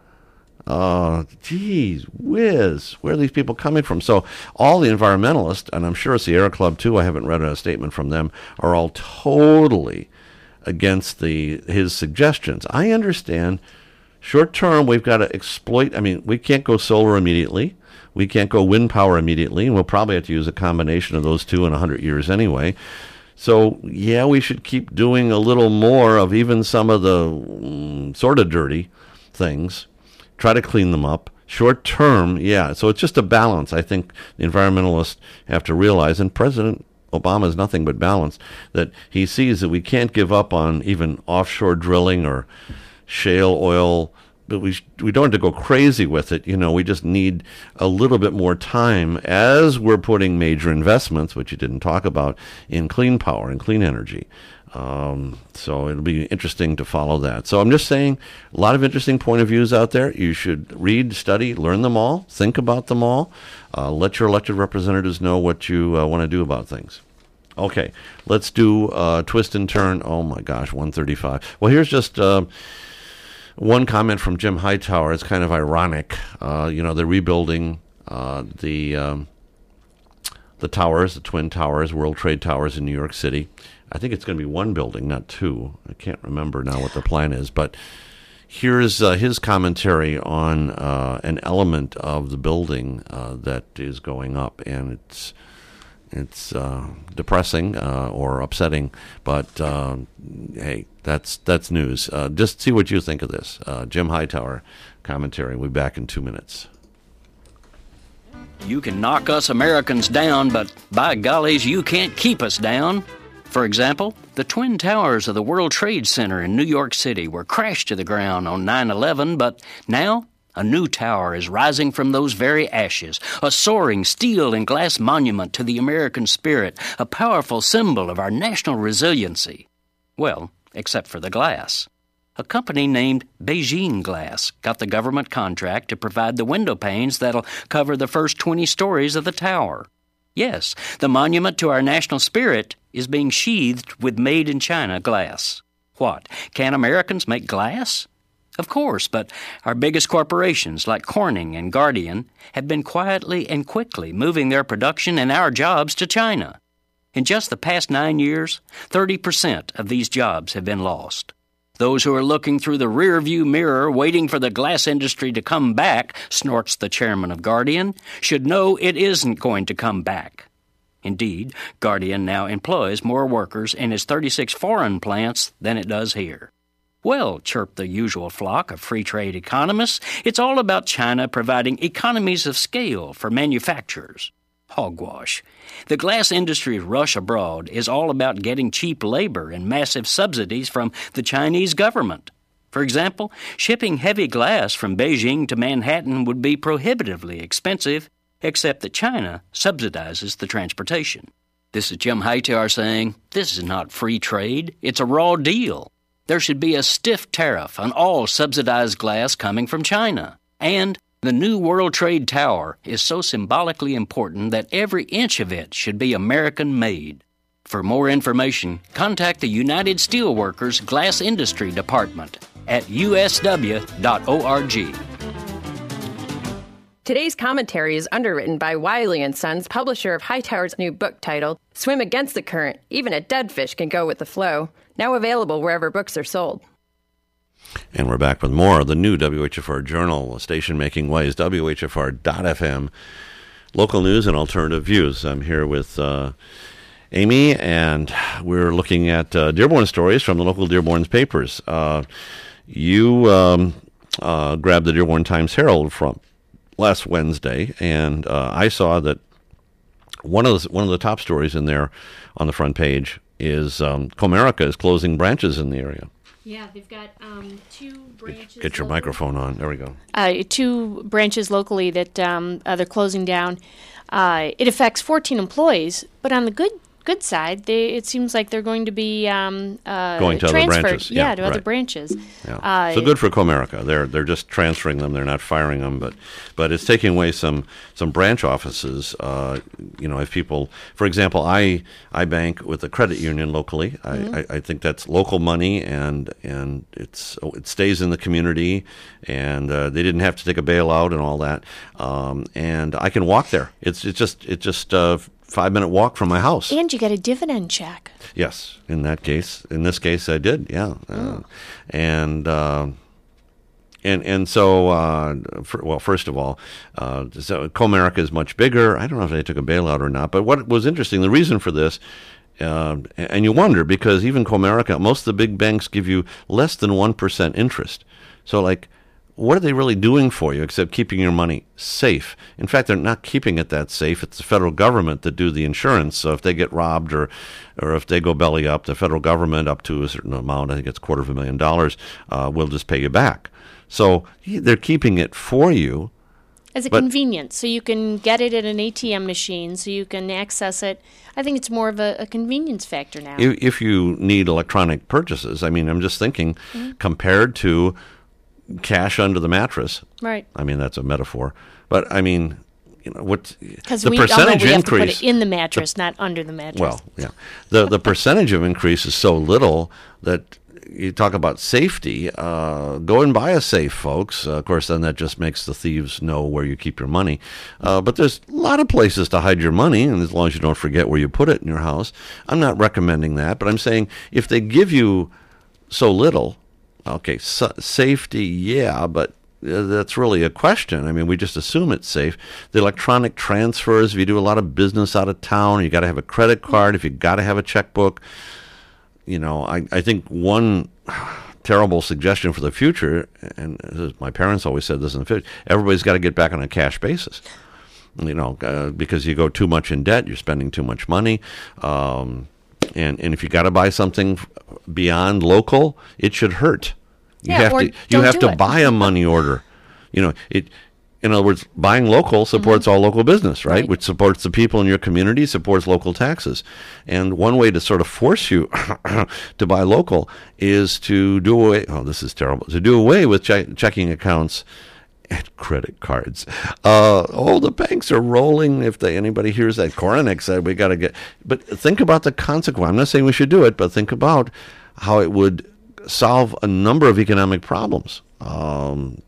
Uh, geez whiz, where are these people coming from? So all the environmentalists, and I'm sure Sierra Club, too, I haven't read a statement from them, are all totally against the his suggestions. I understand short term we've got to exploit. I mean, we can't go solar immediately. We can't go wind power immediately, and we'll probably have to use a combination of those two in one hundred years anyway. So, yeah, we should keep doing a little more of even some of the mm, sort of dirty things. Try to clean them up. Short term, yeah. So it's just a balance. I think the environmentalists have to realize, and President Obama is nothing but balance, that he sees that we can't give up on even offshore drilling or shale oil, but we we don't have to go crazy with it. You know, we just need a little bit more time as we're putting major investments, which you didn't talk about, in clean power and clean energy. Um, so it'll be interesting to follow that. So I'm just saying, a lot of interesting point of views out there. You should read, study, learn them all, think about them all. Uh, let your elected representatives know what you uh, want to do about things. Okay, let's do uh, twist and turn. Oh my gosh, one thirty-five. Well, here's just uh, one comment from Jim Hightower. It's kind of ironic. Uh, you know, they're rebuilding uh, the um, the towers, the Twin Towers, World Trade Towers in New York City. I think it's going to be one building, not two. I can't remember now what the plan is, but here's uh, his commentary on uh, an element of the building uh, that is going up, and it's it's uh, depressing uh, or upsetting, but uh, hey, that's that's news. Uh, just see what you think of this. Uh, Jim Hightower commentary. We'll be back in two minutes. You can knock us Americans down, but by gollies, you can't keep us down. For example, the Twin Towers of the World Trade Center in New York City were crashed to the ground on nine eleven, but now a new tower is rising from those very ashes, a soaring steel and glass monument to the American spirit, a powerful symbol of our national resiliency. Well, except for the glass. A company named Beijing Glass got the government contract to provide the window panes that'll cover the first twenty stories of the tower. Yes, the monument to our national spirit is being sheathed with made-in-China glass. What, can Americans make glass? Of course, but our biggest corporations like Corning and Guardian have been quietly and quickly moving their production and our jobs to China. In just the past nine years, thirty percent of these jobs have been lost. Those who are looking through the rearview mirror waiting for the glass industry to come back, snorts the chairman of Guardian, should know it isn't going to come back. Indeed, Guardian now employs more workers in its thirty-six foreign plants than it does here. Well, chirp the usual flock of free trade economists, it's all about China providing economies of scale for manufacturers. Hogwash. The glass industry's rush abroad is all about getting cheap labor and massive subsidies from the Chinese government. For example, shipping heavy glass from Beijing to Manhattan would be prohibitively expensive, except that China subsidizes the transportation. This is Jim Hightower saying, this is not free trade, it's a raw deal. There should be a stiff tariff on all subsidized glass coming from China. And the new World Trade Tower is so symbolically important that every inch of it should be American-made. For more information, contact the United Steelworkers Glass Industry Department at U S W dot org. Today's commentary is underwritten by Wiley and Sons, publisher of Hightower's new book titled Swim Against the Current. Even a dead fish can go with the flow. Now available wherever books are sold. And we're back with more of the new W H F R Journal, a station making waves, W H F R dot F M, local news and alternative views. I'm here with uh, Amy, and we're looking at uh, Dearborn stories from the local Dearborn papers. Uh, you um, uh, grabbed the Dearborn Times-Herald from last Wednesday, and uh, I saw that one of the, one of the top stories in there on the front page is um, Comerica is closing branches in the area. Yeah, they've got um, two branches. Get your local. microphone on. There we go. Uh, two branches locally that um, uh, they're closing down. Uh, it affects fourteen employees, but on the good good side, they, it seems like they're going to be um, uh, going to transferred, other branches. Yeah, Yeah, to right. other branches. Yeah. Uh, so good for Comerica. They're they're just transferring them. They're not firing them, but but it's taking away some some branch offices. Uh, you know, if people, for example, I I bank with a credit union locally. Mm-hmm. I, I, I think that's local money, and and it's it stays in the community, and uh, they didn't have to take a bailout and all that. Um, and I can walk there. It's it's just it's just. Uh, Five minute walk from my house. And you get a dividend check. Yes, in that case, in this case, I did. Yeah, uh, and uh, and and so uh, for, well, first of all, uh, so Comerica is much bigger. I don't know if they took a bailout or not, but what was interesting, the reason for this, uh, and you wonder because even Comerica, most of the big banks give you less than one percent interest. So like. What are they really doing for you except keeping your money safe? In fact, they're not keeping it that safe. It's the federal government that do the insurance. So if they get robbed or or if they go belly up, the federal government, up to a certain amount, I think it's a quarter of a million dollars, uh, will just pay you back. So they're keeping it for you. As a but, convenience, so you can get it at an A T M machine, so you can access it. I think it's more of a, a convenience factor now. If, if you need electronic purchases, I mean, I'm just thinking, mm-hmm. compared to cash under the mattress. Right. I mean, that's a metaphor. But, I mean, you know, what Because the we, percentage we have increase, to put it in the mattress, the, not under the mattress. Well, yeah. The the percentage of increase is so little that you talk about safety. Uh, go and buy a safe, folks. Uh, of course, then that just makes the thieves know where you keep your money. Uh, but there's a lot of places to hide your money, and as long as you don't forget where you put it in your house. I'm not recommending that, but I'm saying if they give you so little, okay, so safety, yeah, but uh, that's really a question. I mean, we just assume it's safe. The electronic transfers, if you do a lot of business out of town, you got to have a credit card, if you got to have a checkbook. You know, I, I think one terrible suggestion for the future, and my parents always said this in the fifties, everybody's got to get back on a cash basis. You know, uh, because you go too much in debt, you're spending too much money. Um, and, and if you got to buy something beyond local, it should hurt. You yeah, have or to you don't have do to it. buy a money order. You know, it in other words, buying local supports Mm-hmm. all local business, right? Right? Which supports the people in your community, supports local taxes. And one way to sort of force you to buy local is to do away oh, this is terrible. To do away with che- checking accounts and credit cards. Uh, oh, the banks are rolling. If they, anybody hears that, Coronex said we got to get. But think about the consequence. I'm not saying we should do it, but think about how it would solve a number of economic problems. Um,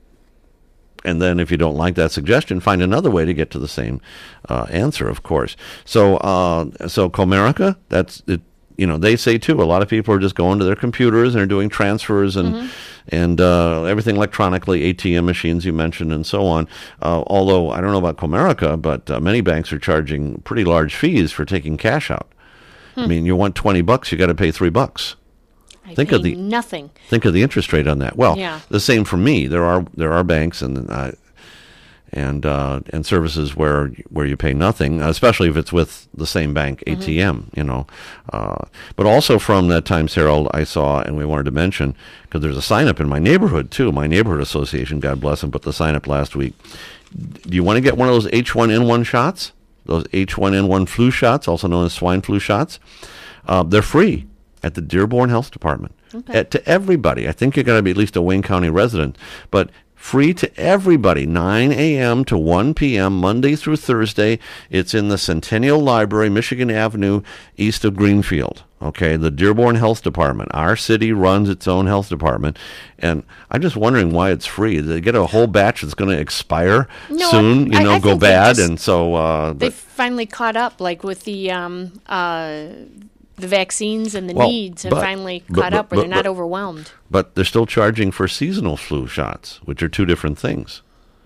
and then if you don't like that suggestion, find another way to get to the same uh, answer, of course. So, uh, so Comerica, that's it. You know, they say too, a lot of people are just going to their computers and are doing transfers and mm-hmm. and uh, everything electronically, A T M machines you mentioned and so on. Uh, although, I don't know about Comerica, but uh, many banks are charging pretty large fees for taking cash out. Hmm. I mean, you want twenty bucks, you got to pay three bucks. I think pay of the nothing. Think of the interest rate on that. Well, yeah. the same for me. There are there are banks, and I, and uh, and services where where you pay nothing, especially if it's with the same bank A T M, mm-hmm. you know. Uh, but also from that Times Herald, I saw, and we wanted to mention, because there's a sign up in my neighborhood too, my neighborhood association, God bless them, put the sign up last week. Do you want to get one of those H one N one shots? Those H one N one flu shots, also known as swine flu shots. Uh, they're free at the Dearborn Health Department. Okay. At, to everybody. I think you're going to be at least a Wayne County resident, but free to everybody, nine a.m. to one p.m., Monday through Thursday. It's in the Centennial Library, Michigan Avenue, east of Greenfield. Okay, the Dearborn Health Department. Our city runs its own health department, and I'm just wondering why it's free. They get a whole batch that's going to expire no, soon, I, you know, I go bad, and so uh, they finally caught up, like with the um, uh, the vaccines and the well, needs have but, finally but, caught but, up, where but, they're not but, overwhelmed. But they're still charging for seasonal flu shots, which are two different things.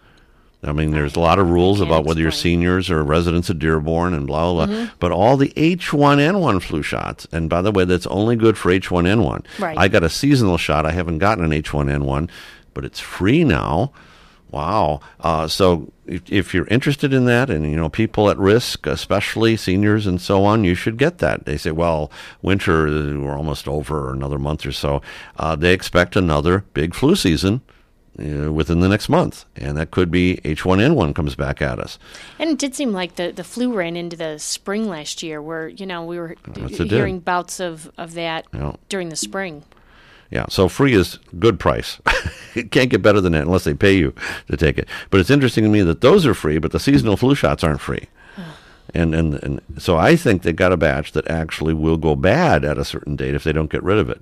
I mean, there's a lot of rules about whether you're seniors or residents of Dearborn and blah, blah, blah. Mm-hmm. But all the H one N one flu shots, and by the way, that's only good for H one N one. Right. I got a seasonal shot. I haven't gotten an H one N one, but it's free now. Wow. Uh, so if, if you're interested in that, and, you know, people at risk, especially seniors and so on, you should get that. They say, well, winter, we're almost over, another month or so. Uh, they expect another big flu season Uh, within the next month, and that could be H one N one comes back at us. And it did seem like the, the flu ran into the spring last year, where, you know, we were Yes, h- hearing bouts of, of that yeah. during the spring. Yeah, so free is good price. It can't get better than that unless they pay you to take it. But it's interesting to me that those are free, but the seasonal flu shots aren't free. And, and and so I think they got a batch that actually will go bad at a certain date if they don't get rid of it.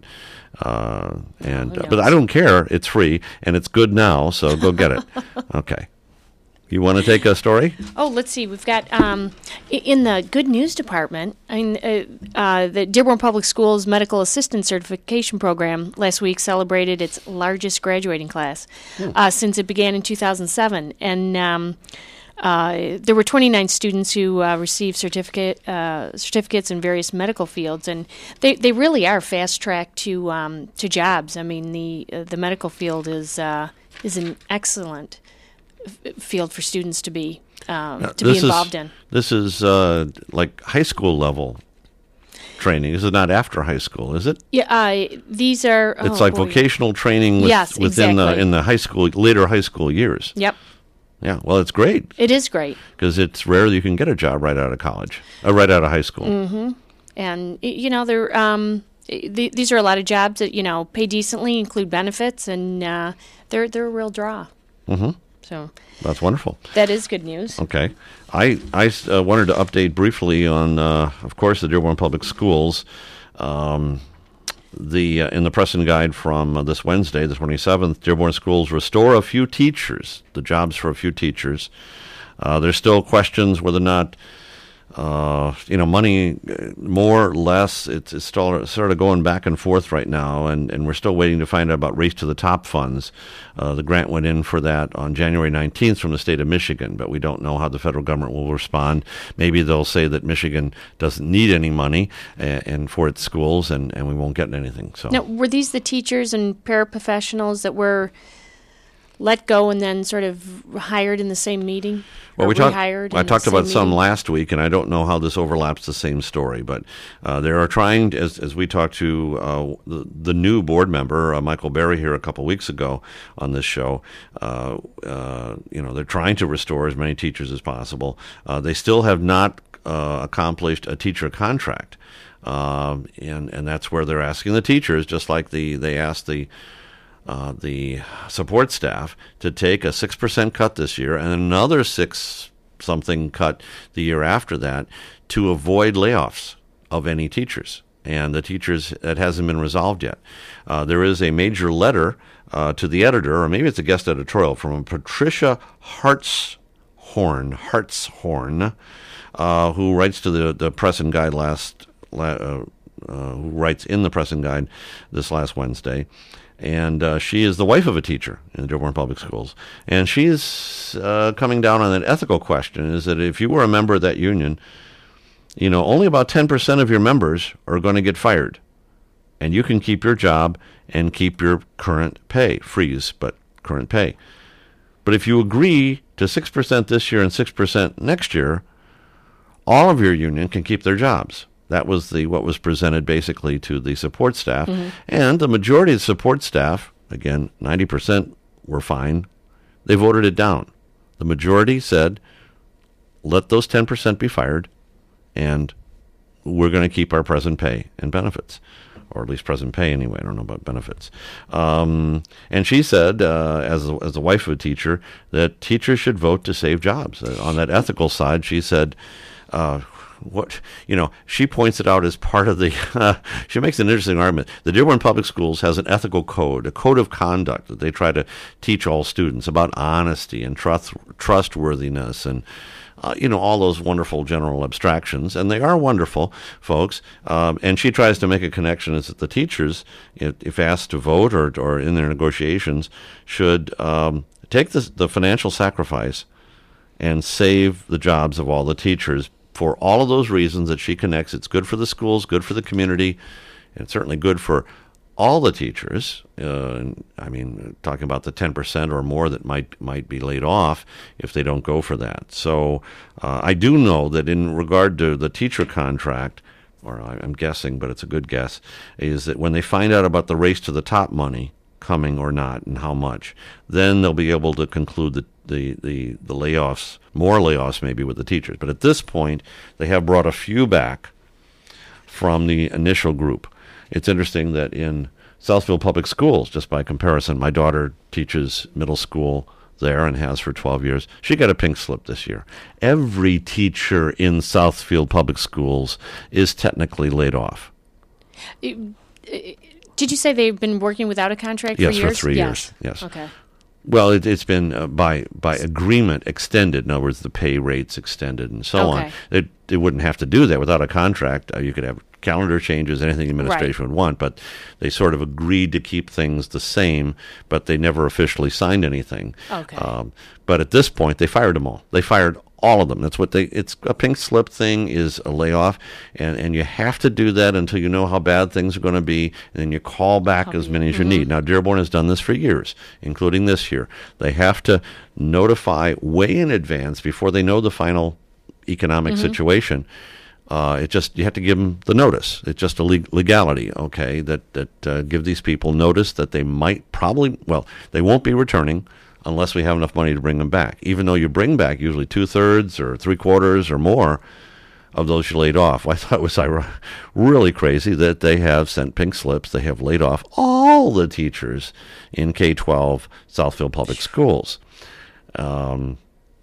Uh, and uh, but I don't care. It's free and it's good now, so go get it. Okay. You want to take a story? Oh, let's see. We've got um, in the good news department. I mean, uh, uh, the Dearborn Public Schools Medical Assistant Certification Program last week celebrated its largest graduating class hmm. uh, since it began in two thousand seven, and um, Uh, there were twenty-nine students who uh, received certificate uh, certificates in various medical fields, and they, they really are fast track to um, to jobs. I mean, the uh, the medical field is uh, is an excellent f- field for students to be um, now, to be involved is, in. This is uh, like high school level training. This is not after high school, is it? Yeah, uh, these are. It's oh, like boy. vocational training with, yes, within exactly. the in the high school later high school years. Yep. Yeah, well, it's great. It is great because it's rare that you can get a job right out of college, uh, right out of high school. Mm-hmm. And you know, there um, th- these are a lot of jobs that, you know, pay decently, include benefits, and uh, they're they're a real draw. Mm-hmm. So that's wonderful. That is good news. Okay, I I uh, wanted to update briefly on, uh, of course, the Dearborn Public Schools. Um, The uh, in the Preston Guide from uh, this Wednesday, the twenty-seventh, Dearborn Schools restore a few teachers, the jobs for a few teachers. Uh, there's still questions whether or not, uh, you know, money, more or less, it's, it's still sort of going back and forth right now, and, and we're still waiting to find out about Race to the Top funds. Uh, the grant went in for that on January nineteenth from the state of Michigan, but we don't know how the federal government will respond. Maybe they'll say that Michigan doesn't need any money and, and for its schools, and, and we won't get anything. So now, were these the teachers and paraprofessionals that were let go and then sort of hired in the same meeting? Well, we talked. I talked about meeting? some last week, and I don't know how this overlaps the same story. But uh, they are trying, to, as as we talked to uh, the, the new board member, uh, Michael Berry, here a couple weeks ago on this show. Uh, uh, you know, they're trying to restore as many teachers as possible. Uh, they still have not uh, accomplished a teacher contract, um, and and that's where they're asking the teachers, just like the they asked the. Uh, the support staff to take a six percent cut this year and another six something cut the year after that to avoid layoffs of any teachers. And the teachers, that hasn't been resolved yet. Uh, there is a major letter uh, to the editor, or maybe it's a guest editorial, from Patricia Hartshorn, Hartshorn, uh, who writes to the, the Preston Guide last, uh, uh, who writes in the Preston Guide this last Wednesday. And uh, she is the wife of a teacher in the Dearborn Public Schools. And she is uh, coming down on an ethical question, is that if you were a member of that union, you know, only about ten percent of your members are going to get fired. And you can keep your job and keep your current pay, freeze, but current pay. But if you agree to six percent this year and six percent next year, all of your union can keep their jobs. That was the what was presented basically to the support staff. Mm-hmm. And the majority of the support staff, again, ninety percent were fine. They voted it down. The majority said, let those ten percent be fired, and we're going to keep our present pay and benefits, or at least present pay anyway. I don't know about benefits. Um, and she said, uh, as, a, as the wife of a teacher, that teachers should vote to save jobs. Uh, on that ethical side, she said, uh, what, you know, she points it out as part of the, uh, she makes an interesting argument. The Dearborn Public Schools has an ethical code, a code of conduct that they try to teach all students about honesty and trust, trustworthiness and, Uh, you know, all those wonderful general abstractions, and they are wonderful, folks. Um, and she tries to make a connection is that the teachers, if, if asked to vote or, or in their negotiations, should um, take the, the financial sacrifice and save the jobs of all the teachers for all of those reasons that she connects. It's good for the schools, good for the community, and certainly good for all the teachers. Uh, I mean, talking about the ten percent or more that might might be laid off if they don't go for that. So uh, I do know that in regard to the teacher contract, or I'm guessing, but it's a good guess, is that when they find out about the race to the top money coming or not and how much, then they'll be able to conclude the, the, the, the layoffs, more layoffs maybe with the teachers. But at this point, they have brought a few back from the initial group. It's interesting that in Southfield Public Schools, just by comparison, my daughter teaches middle school there and has for twelve years. She got a pink slip this year. Every teacher in Southfield Public Schools is technically laid off. Did you say they've been working without a contract yes, for years? Yes, for three yes. years. Yes. Okay. Well, it, it's been uh, by by agreement extended. In other words, the pay rates extended and so okay. on. It, it wouldn't have to do that without a contract. Uh, you could have calendar changes, anything the administration right. would want, but they sort of agreed to keep things the same, but they never officially signed anything. Okay. Um, but at this point, they fired them all. They fired all of them. That's what they, it's a pink slip thing is a layoff, and, and you have to do that until you know how bad things are going to be, and then you call back Copy. as many as you mm-hmm. need. Now, Dearborn has done this for years, including this year. They have to notify way in advance before they know the final economic mm-hmm. situation. Uh, it just, you have to give them the notice. It's just a leg- legality, okay, that, that uh, give these people notice that they might probably, well, they won't be returning unless we have enough money to bring them back. Even though you bring back usually two-thirds or three-quarters or more of those you laid off. I thought it was really crazy that they have sent pink slips. They have laid off all the teachers in K twelve Southfield Public Schools. Um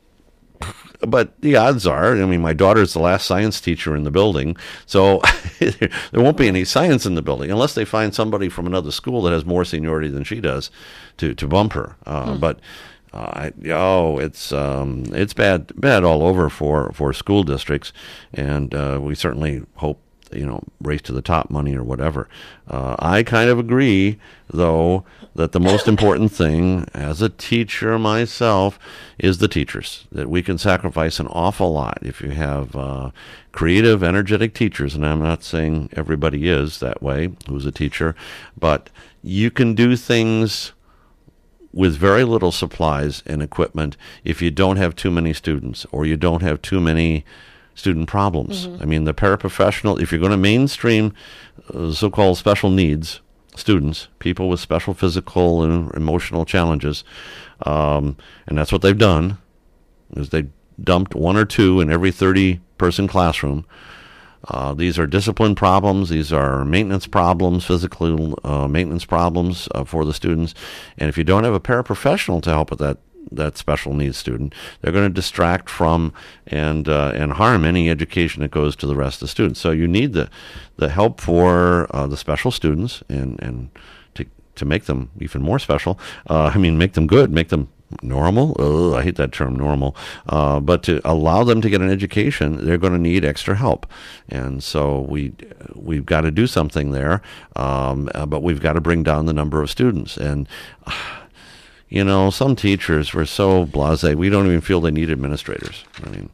But the odds are, I mean, my daughter's the last science teacher in the building, so there won't be any science in the building unless they find somebody from another school that has more seniority than she does to, to bump her. Uh, hmm. But uh, I, oh, it's um, it's bad bad all over for, for school districts, and uh, we certainly hope, you know, race to the top money or whatever. Uh, I kind of agree, though, that the most important thing as a teacher myself is the teachers, that we can sacrifice an awful lot if you have uh, creative, energetic teachers, and I'm not saying everybody is that way who's a teacher, but you can do things with very little supplies and equipment if you don't have too many students or you don't have too many student problems. Mm-hmm. I mean, the paraprofessional, if you're going to mainstream uh, so-called special needs students, people with special physical and emotional challenges, um, and that's what they've done, is they dumped one or two in every thirty-person classroom. Uh, these are discipline problems. These are maintenance problems, physical uh, maintenance problems uh, for the students. And if you don't have a paraprofessional to help with that that special needs student, they're going to distract from and uh, and harm any education that goes to the rest of the students. So you need the the help for uh, the special students and and to to make them even more special. Uh, I mean, make them good, make them normal. Ugh, I hate that term, normal. Uh, but to allow them to get an education, they're going to need extra help, and so we we've got to do something there. Um, uh, but we've got to bring down the number of students and. Uh, You know, some teachers were so blasé, we don't even feel they need administrators. I mean,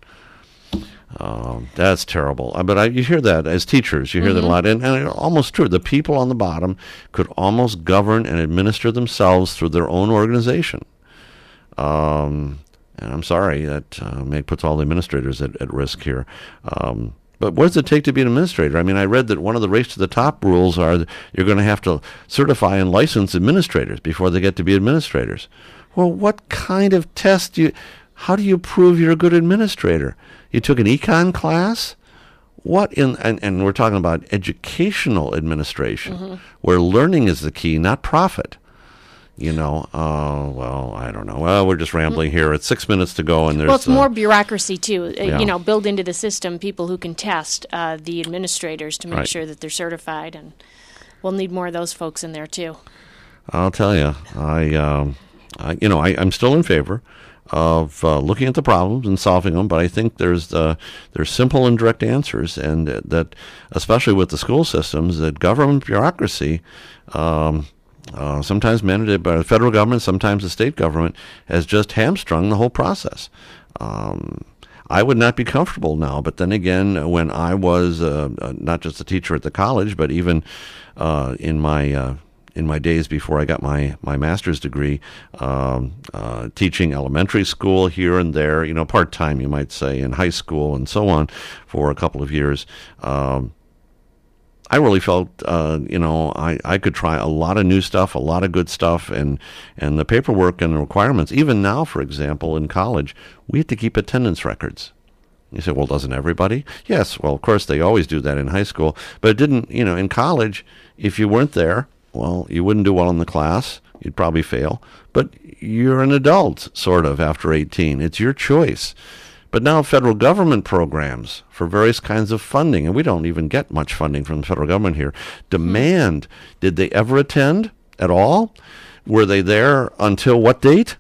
um, that's terrible. But I, you hear that as teachers, you hear mm-hmm. that a lot. And, and it's almost true. The people on the bottom could almost govern and administer themselves through their own organization. Um, and I'm sorry, that uh, may puts all the administrators at, at risk here. Um, but what does it take to be an administrator? I mean, I read that one of the race to the top rules are that you're going to have to certify and license administrators before they get to be administrators. Well, what kind of test do you, how do you prove you're a good administrator? You took an econ class? What in, and, and we're talking about educational administration, mm-hmm. where learning is the key, not profit. You know, uh, well, I don't know. Well, we're just rambling here. It's six minutes to go, and there's... Well, it's uh, more bureaucracy, too. Uh, yeah. You know, build into the system people who can test uh, the administrators to make right. sure that they're certified, and we'll need more of those folks in there, too. I'll tell you, I, um, I you know, I, I'm still in favor of uh, looking at the problems and solving them, but I think there's uh, there's simple and direct answers, and uh, that, especially with the school systems, that government bureaucracy... Um, Uh, sometimes mandated by the federal government, sometimes the state government, has just hamstrung the whole process. Um, I would not be comfortable now, but then again, when I was uh, uh, not just a teacher at the college, but even uh, in my uh, in my days before I got my, my master's degree, um, uh, teaching elementary school here and there, you know, part-time, you might say, in high school and so on for a couple of years, um, I really felt, uh, you know, I, I could try a lot of new stuff, a lot of good stuff, and, and the paperwork and the requirements. Even now, for example, in college, we have to keep attendance records. You say, well, doesn't everybody? Yes, well, of course, they always do that in high school. But it didn't, you know, in college, if you weren't there, well, you wouldn't do well in the class. You'd probably fail. But you're an adult, sort of, after eighteen. It's your choice. But now federal government programs for various kinds of funding, and we don't even get much funding from the federal government here, demand, did they ever attend at all? Were they there until what date?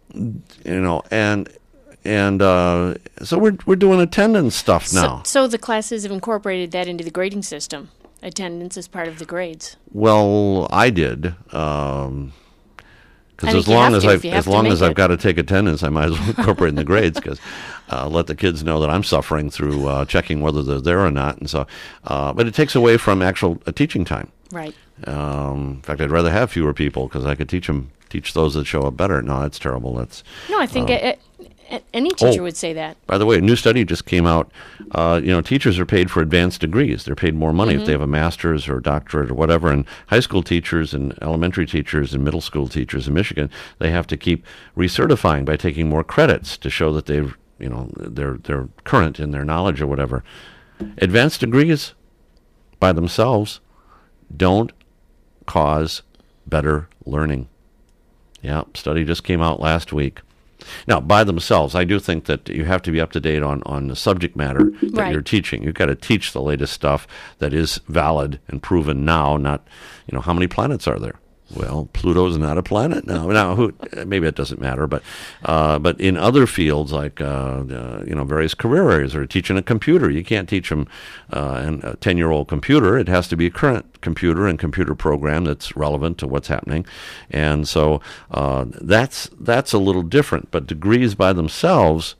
You know, and and uh, so we're we're doing attendance stuff now. So, so the classes have incorporated that into the grading system. Attendance is part of the grades. Well, I did. Um, Because I as think you long have as to if I've you have as to long make as I've it. got to take attendance, I might as well incorporate in the grades, because uh, let the kids know that I'm suffering through uh, checking whether they're there or not, and so. Uh, but it takes away from actual uh, teaching time. Right. Um, in fact, I'd rather have fewer people because I could teach them teach those that show up better. No, that's terrible. That's No, I think uh, a, a, any teacher oh. would say that. By the way, a new study just came out. Uh, you know, teachers are paid for advanced degrees. They're paid more money Mm-hmm. if they have a master's or a doctorate or whatever. And high school teachers and elementary teachers and middle school teachers in Michigan, they have to keep recertifying by taking more credits to show that they've, you know, they're they're current in their knowledge or whatever. Advanced degrees by themselves don't cause better learning. Yeah, study just came out last week. Now, by themselves, I do think that you have to be up to date on, on the subject matter that Right. you're teaching. You've got to teach the latest stuff that is valid and proven now, not, you know, how many planets are there? Well, Pluto's not a planet now. Now, who, maybe it doesn't matter, but uh, but in other fields like uh, uh, you know, various career areas, or teaching a computer, you can't teach them uh, an, a ten-year-old computer. It has to be a current computer and computer program that's relevant to what's happening, and so uh, that's that's a little different. But degrees by themselves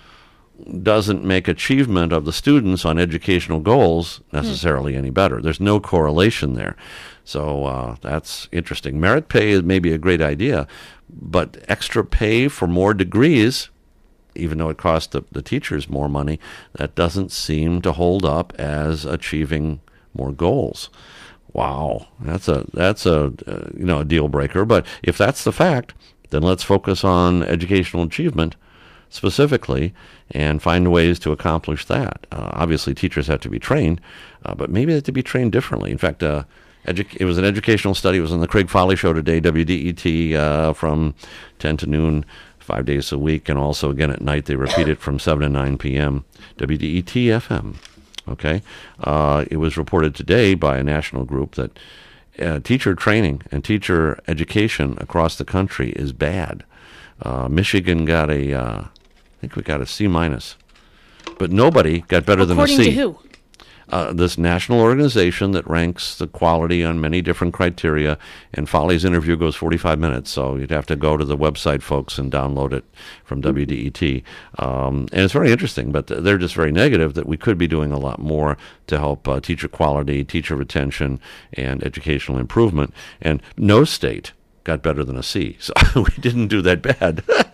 doesn't make achievement of the students on educational goals necessarily any better. There's no correlation there. So uh, that's interesting. Merit pay is maybe a great idea, but extra pay for more degrees, even though it costs the, the teachers more money, that doesn't seem to hold up as achieving more goals. Wow, that's a that's a uh, you know, a deal breaker. But if that's the fact, then let's focus on educational achievement specifically and find ways to accomplish that. Uh, obviously, teachers have to be trained, uh, but maybe they have to be trained differently. In fact, uh, edu- it was an educational study. It was on the Craig Foley Show today, W D E T, uh, from ten to noon, five days a week, and also again at night. They repeat it from seven to nine p.m., W D E T F M. Okay? Uh, it was reported today by a national group that uh, teacher training and teacher education across the country is bad. Uh, Michigan got a, uh, I think we got a C minus, but nobody got better than a C. According to who? Uh, this national organization that ranks the quality on many different criteria, and Foley's interview goes forty-five minutes, so you'd have to go to the website, folks, and download it from W D E T. Um, and it's very interesting, but they're just very negative that we could be doing a lot more to help uh, teacher quality, teacher retention, and educational improvement. And no state got better than a C, so we didn't do that bad.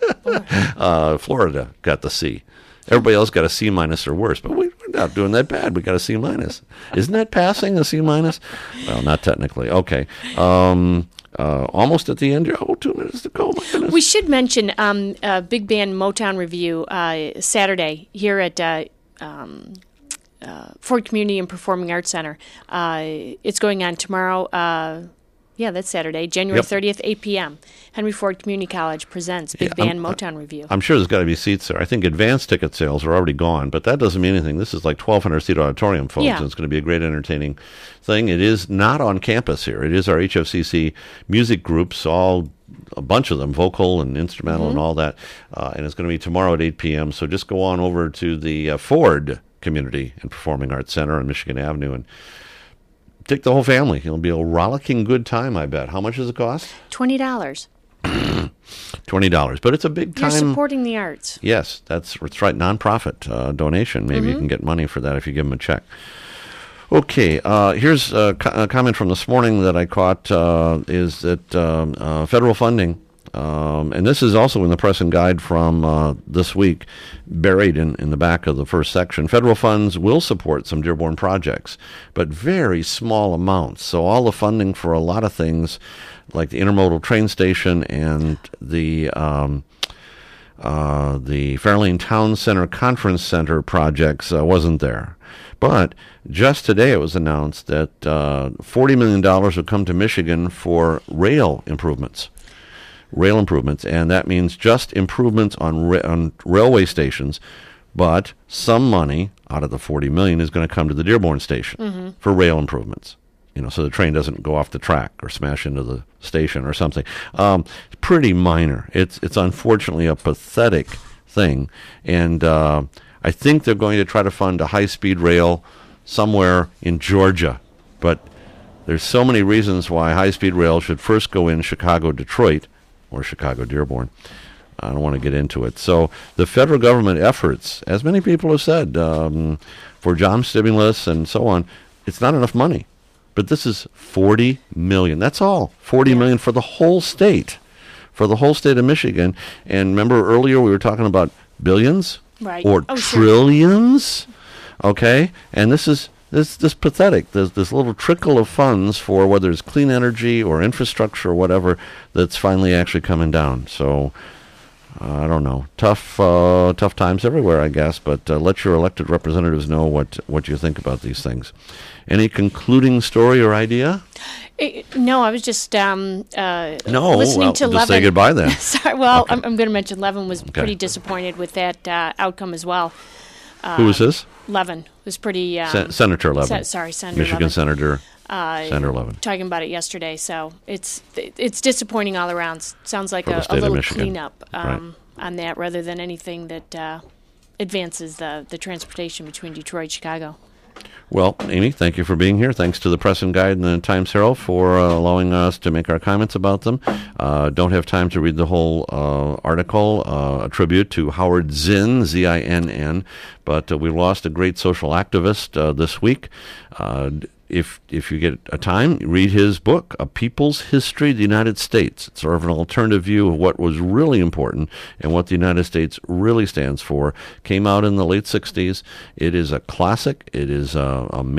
uh, Florida got the C. Everybody else got a C minus or worse, but we, we're not doing that bad. We got a C minus. Isn't that passing, a C minus? Well, not technically. Okay. Um, uh, almost at the end. Oh, two minutes to go. My goodness. We should mention um, uh, Big Band Motown Review uh, Saturday here at uh, um, uh, Ford Community and Performing Arts Center. Uh, it's going on tomorrow. Uh, Yeah, that's Saturday, January Yep. thirtieth, eight p.m. Henry Ford Community College presents Big Yeah, Band I'm- Motown Review. I'm sure there's got to be seats there. I think advanced ticket sales are already gone, but that doesn't mean anything. This is like twelve hundred seat auditorium, folks, Yeah. and it's going to be a great entertaining thing. It is not on campus here. It is our H F C C music groups, all a bunch of them, vocal and instrumental Mm-hmm. and all that, uh, and it's going to be tomorrow at eight p.m. So just go on over to the uh, Ford Community and Performing Arts Center on Michigan Avenue and take the whole family. It'll be a rollicking good time, I bet. How much does it cost? twenty dollars. twenty dollars. But it's a big You're time. supporting the arts. Yes, that's, that's right. Nonprofit uh, donation. Maybe you can get money for that if you give them a check. Okay, uh, here's a, co- a comment from this morning that I caught uh, is that um, uh, federal funding, um, and this is also in the press and guide from uh, this week, buried in, in the back of the first section. Federal funds will support some Dearborn projects, but very small amounts. So all the funding for a lot of things, like the intermodal train station and the um, uh, the Fairlane Town Center Conference Center projects, uh, wasn't there. But just today it was announced that uh, forty million dollars will come to Michigan for rail improvements. Rail improvements, and that means just improvements on, ra- on railway stations, but some money out of the forty million dollars is going to come to the Dearborn station Mm-hmm. for rail improvements. You know, so the train doesn't go off the track or smash into the station or something. Um, pretty minor. It's it's unfortunately a pathetic thing, and uh, I think they're going to try to fund a high-speed rail somewhere in Georgia, but there's so many reasons why high-speed rail should first go in Chicago, Detroit, or Chicago, Dearborn. I don't want to get into it. So the federal government efforts, as many people have said, um, for job stimulus and so on, it's not enough money. But this is forty million dollars. That's all. forty million dollars for the whole state, for the whole state of Michigan. And remember earlier we were talking about billions? Right. Or Oh, sure. trillions? Okay? And this is this this pathetic. There's this little trickle of funds for whether it's clean energy or infrastructure or whatever that's finally actually coming down. So uh, I don't know. Tough uh, tough times everywhere, I guess, but uh, let your elected representatives know what, what you think about these things. Any concluding story or idea? Eh, no, I was just um, uh, No, listening well, to just Levin. say goodbye then. Sorry, well, Okay. I'm, I'm going to mention Levin was pretty disappointed with that uh, outcome as well. Who is this? Levin was pretty. Um, Sen- Senator Levin. Se- sorry, Senator Michigan Levin. Senator Uh, Senator Levin. Talking about it yesterday, so it's it's disappointing all around. S- Sounds like For the a, state a of little Michigan. cleanup um, on that, rather than anything that uh, advances the the transportation between Detroit and Chicago. Well, Amy, thank you for being here. Thanks to the Press and Guide and the Times Herald for uh, allowing us to make our comments about them. Uh, don't have time to read the whole uh, article, uh, a tribute to Howard Zinn, Z I N N, but uh, we lost a great social activist uh, this week. Uh, If if you get a time, read his book, A People's History of the United States. It's sort of an alternative view of what was really important and what the United States really stands for. Came out in the late sixties. It is a classic. It is a, a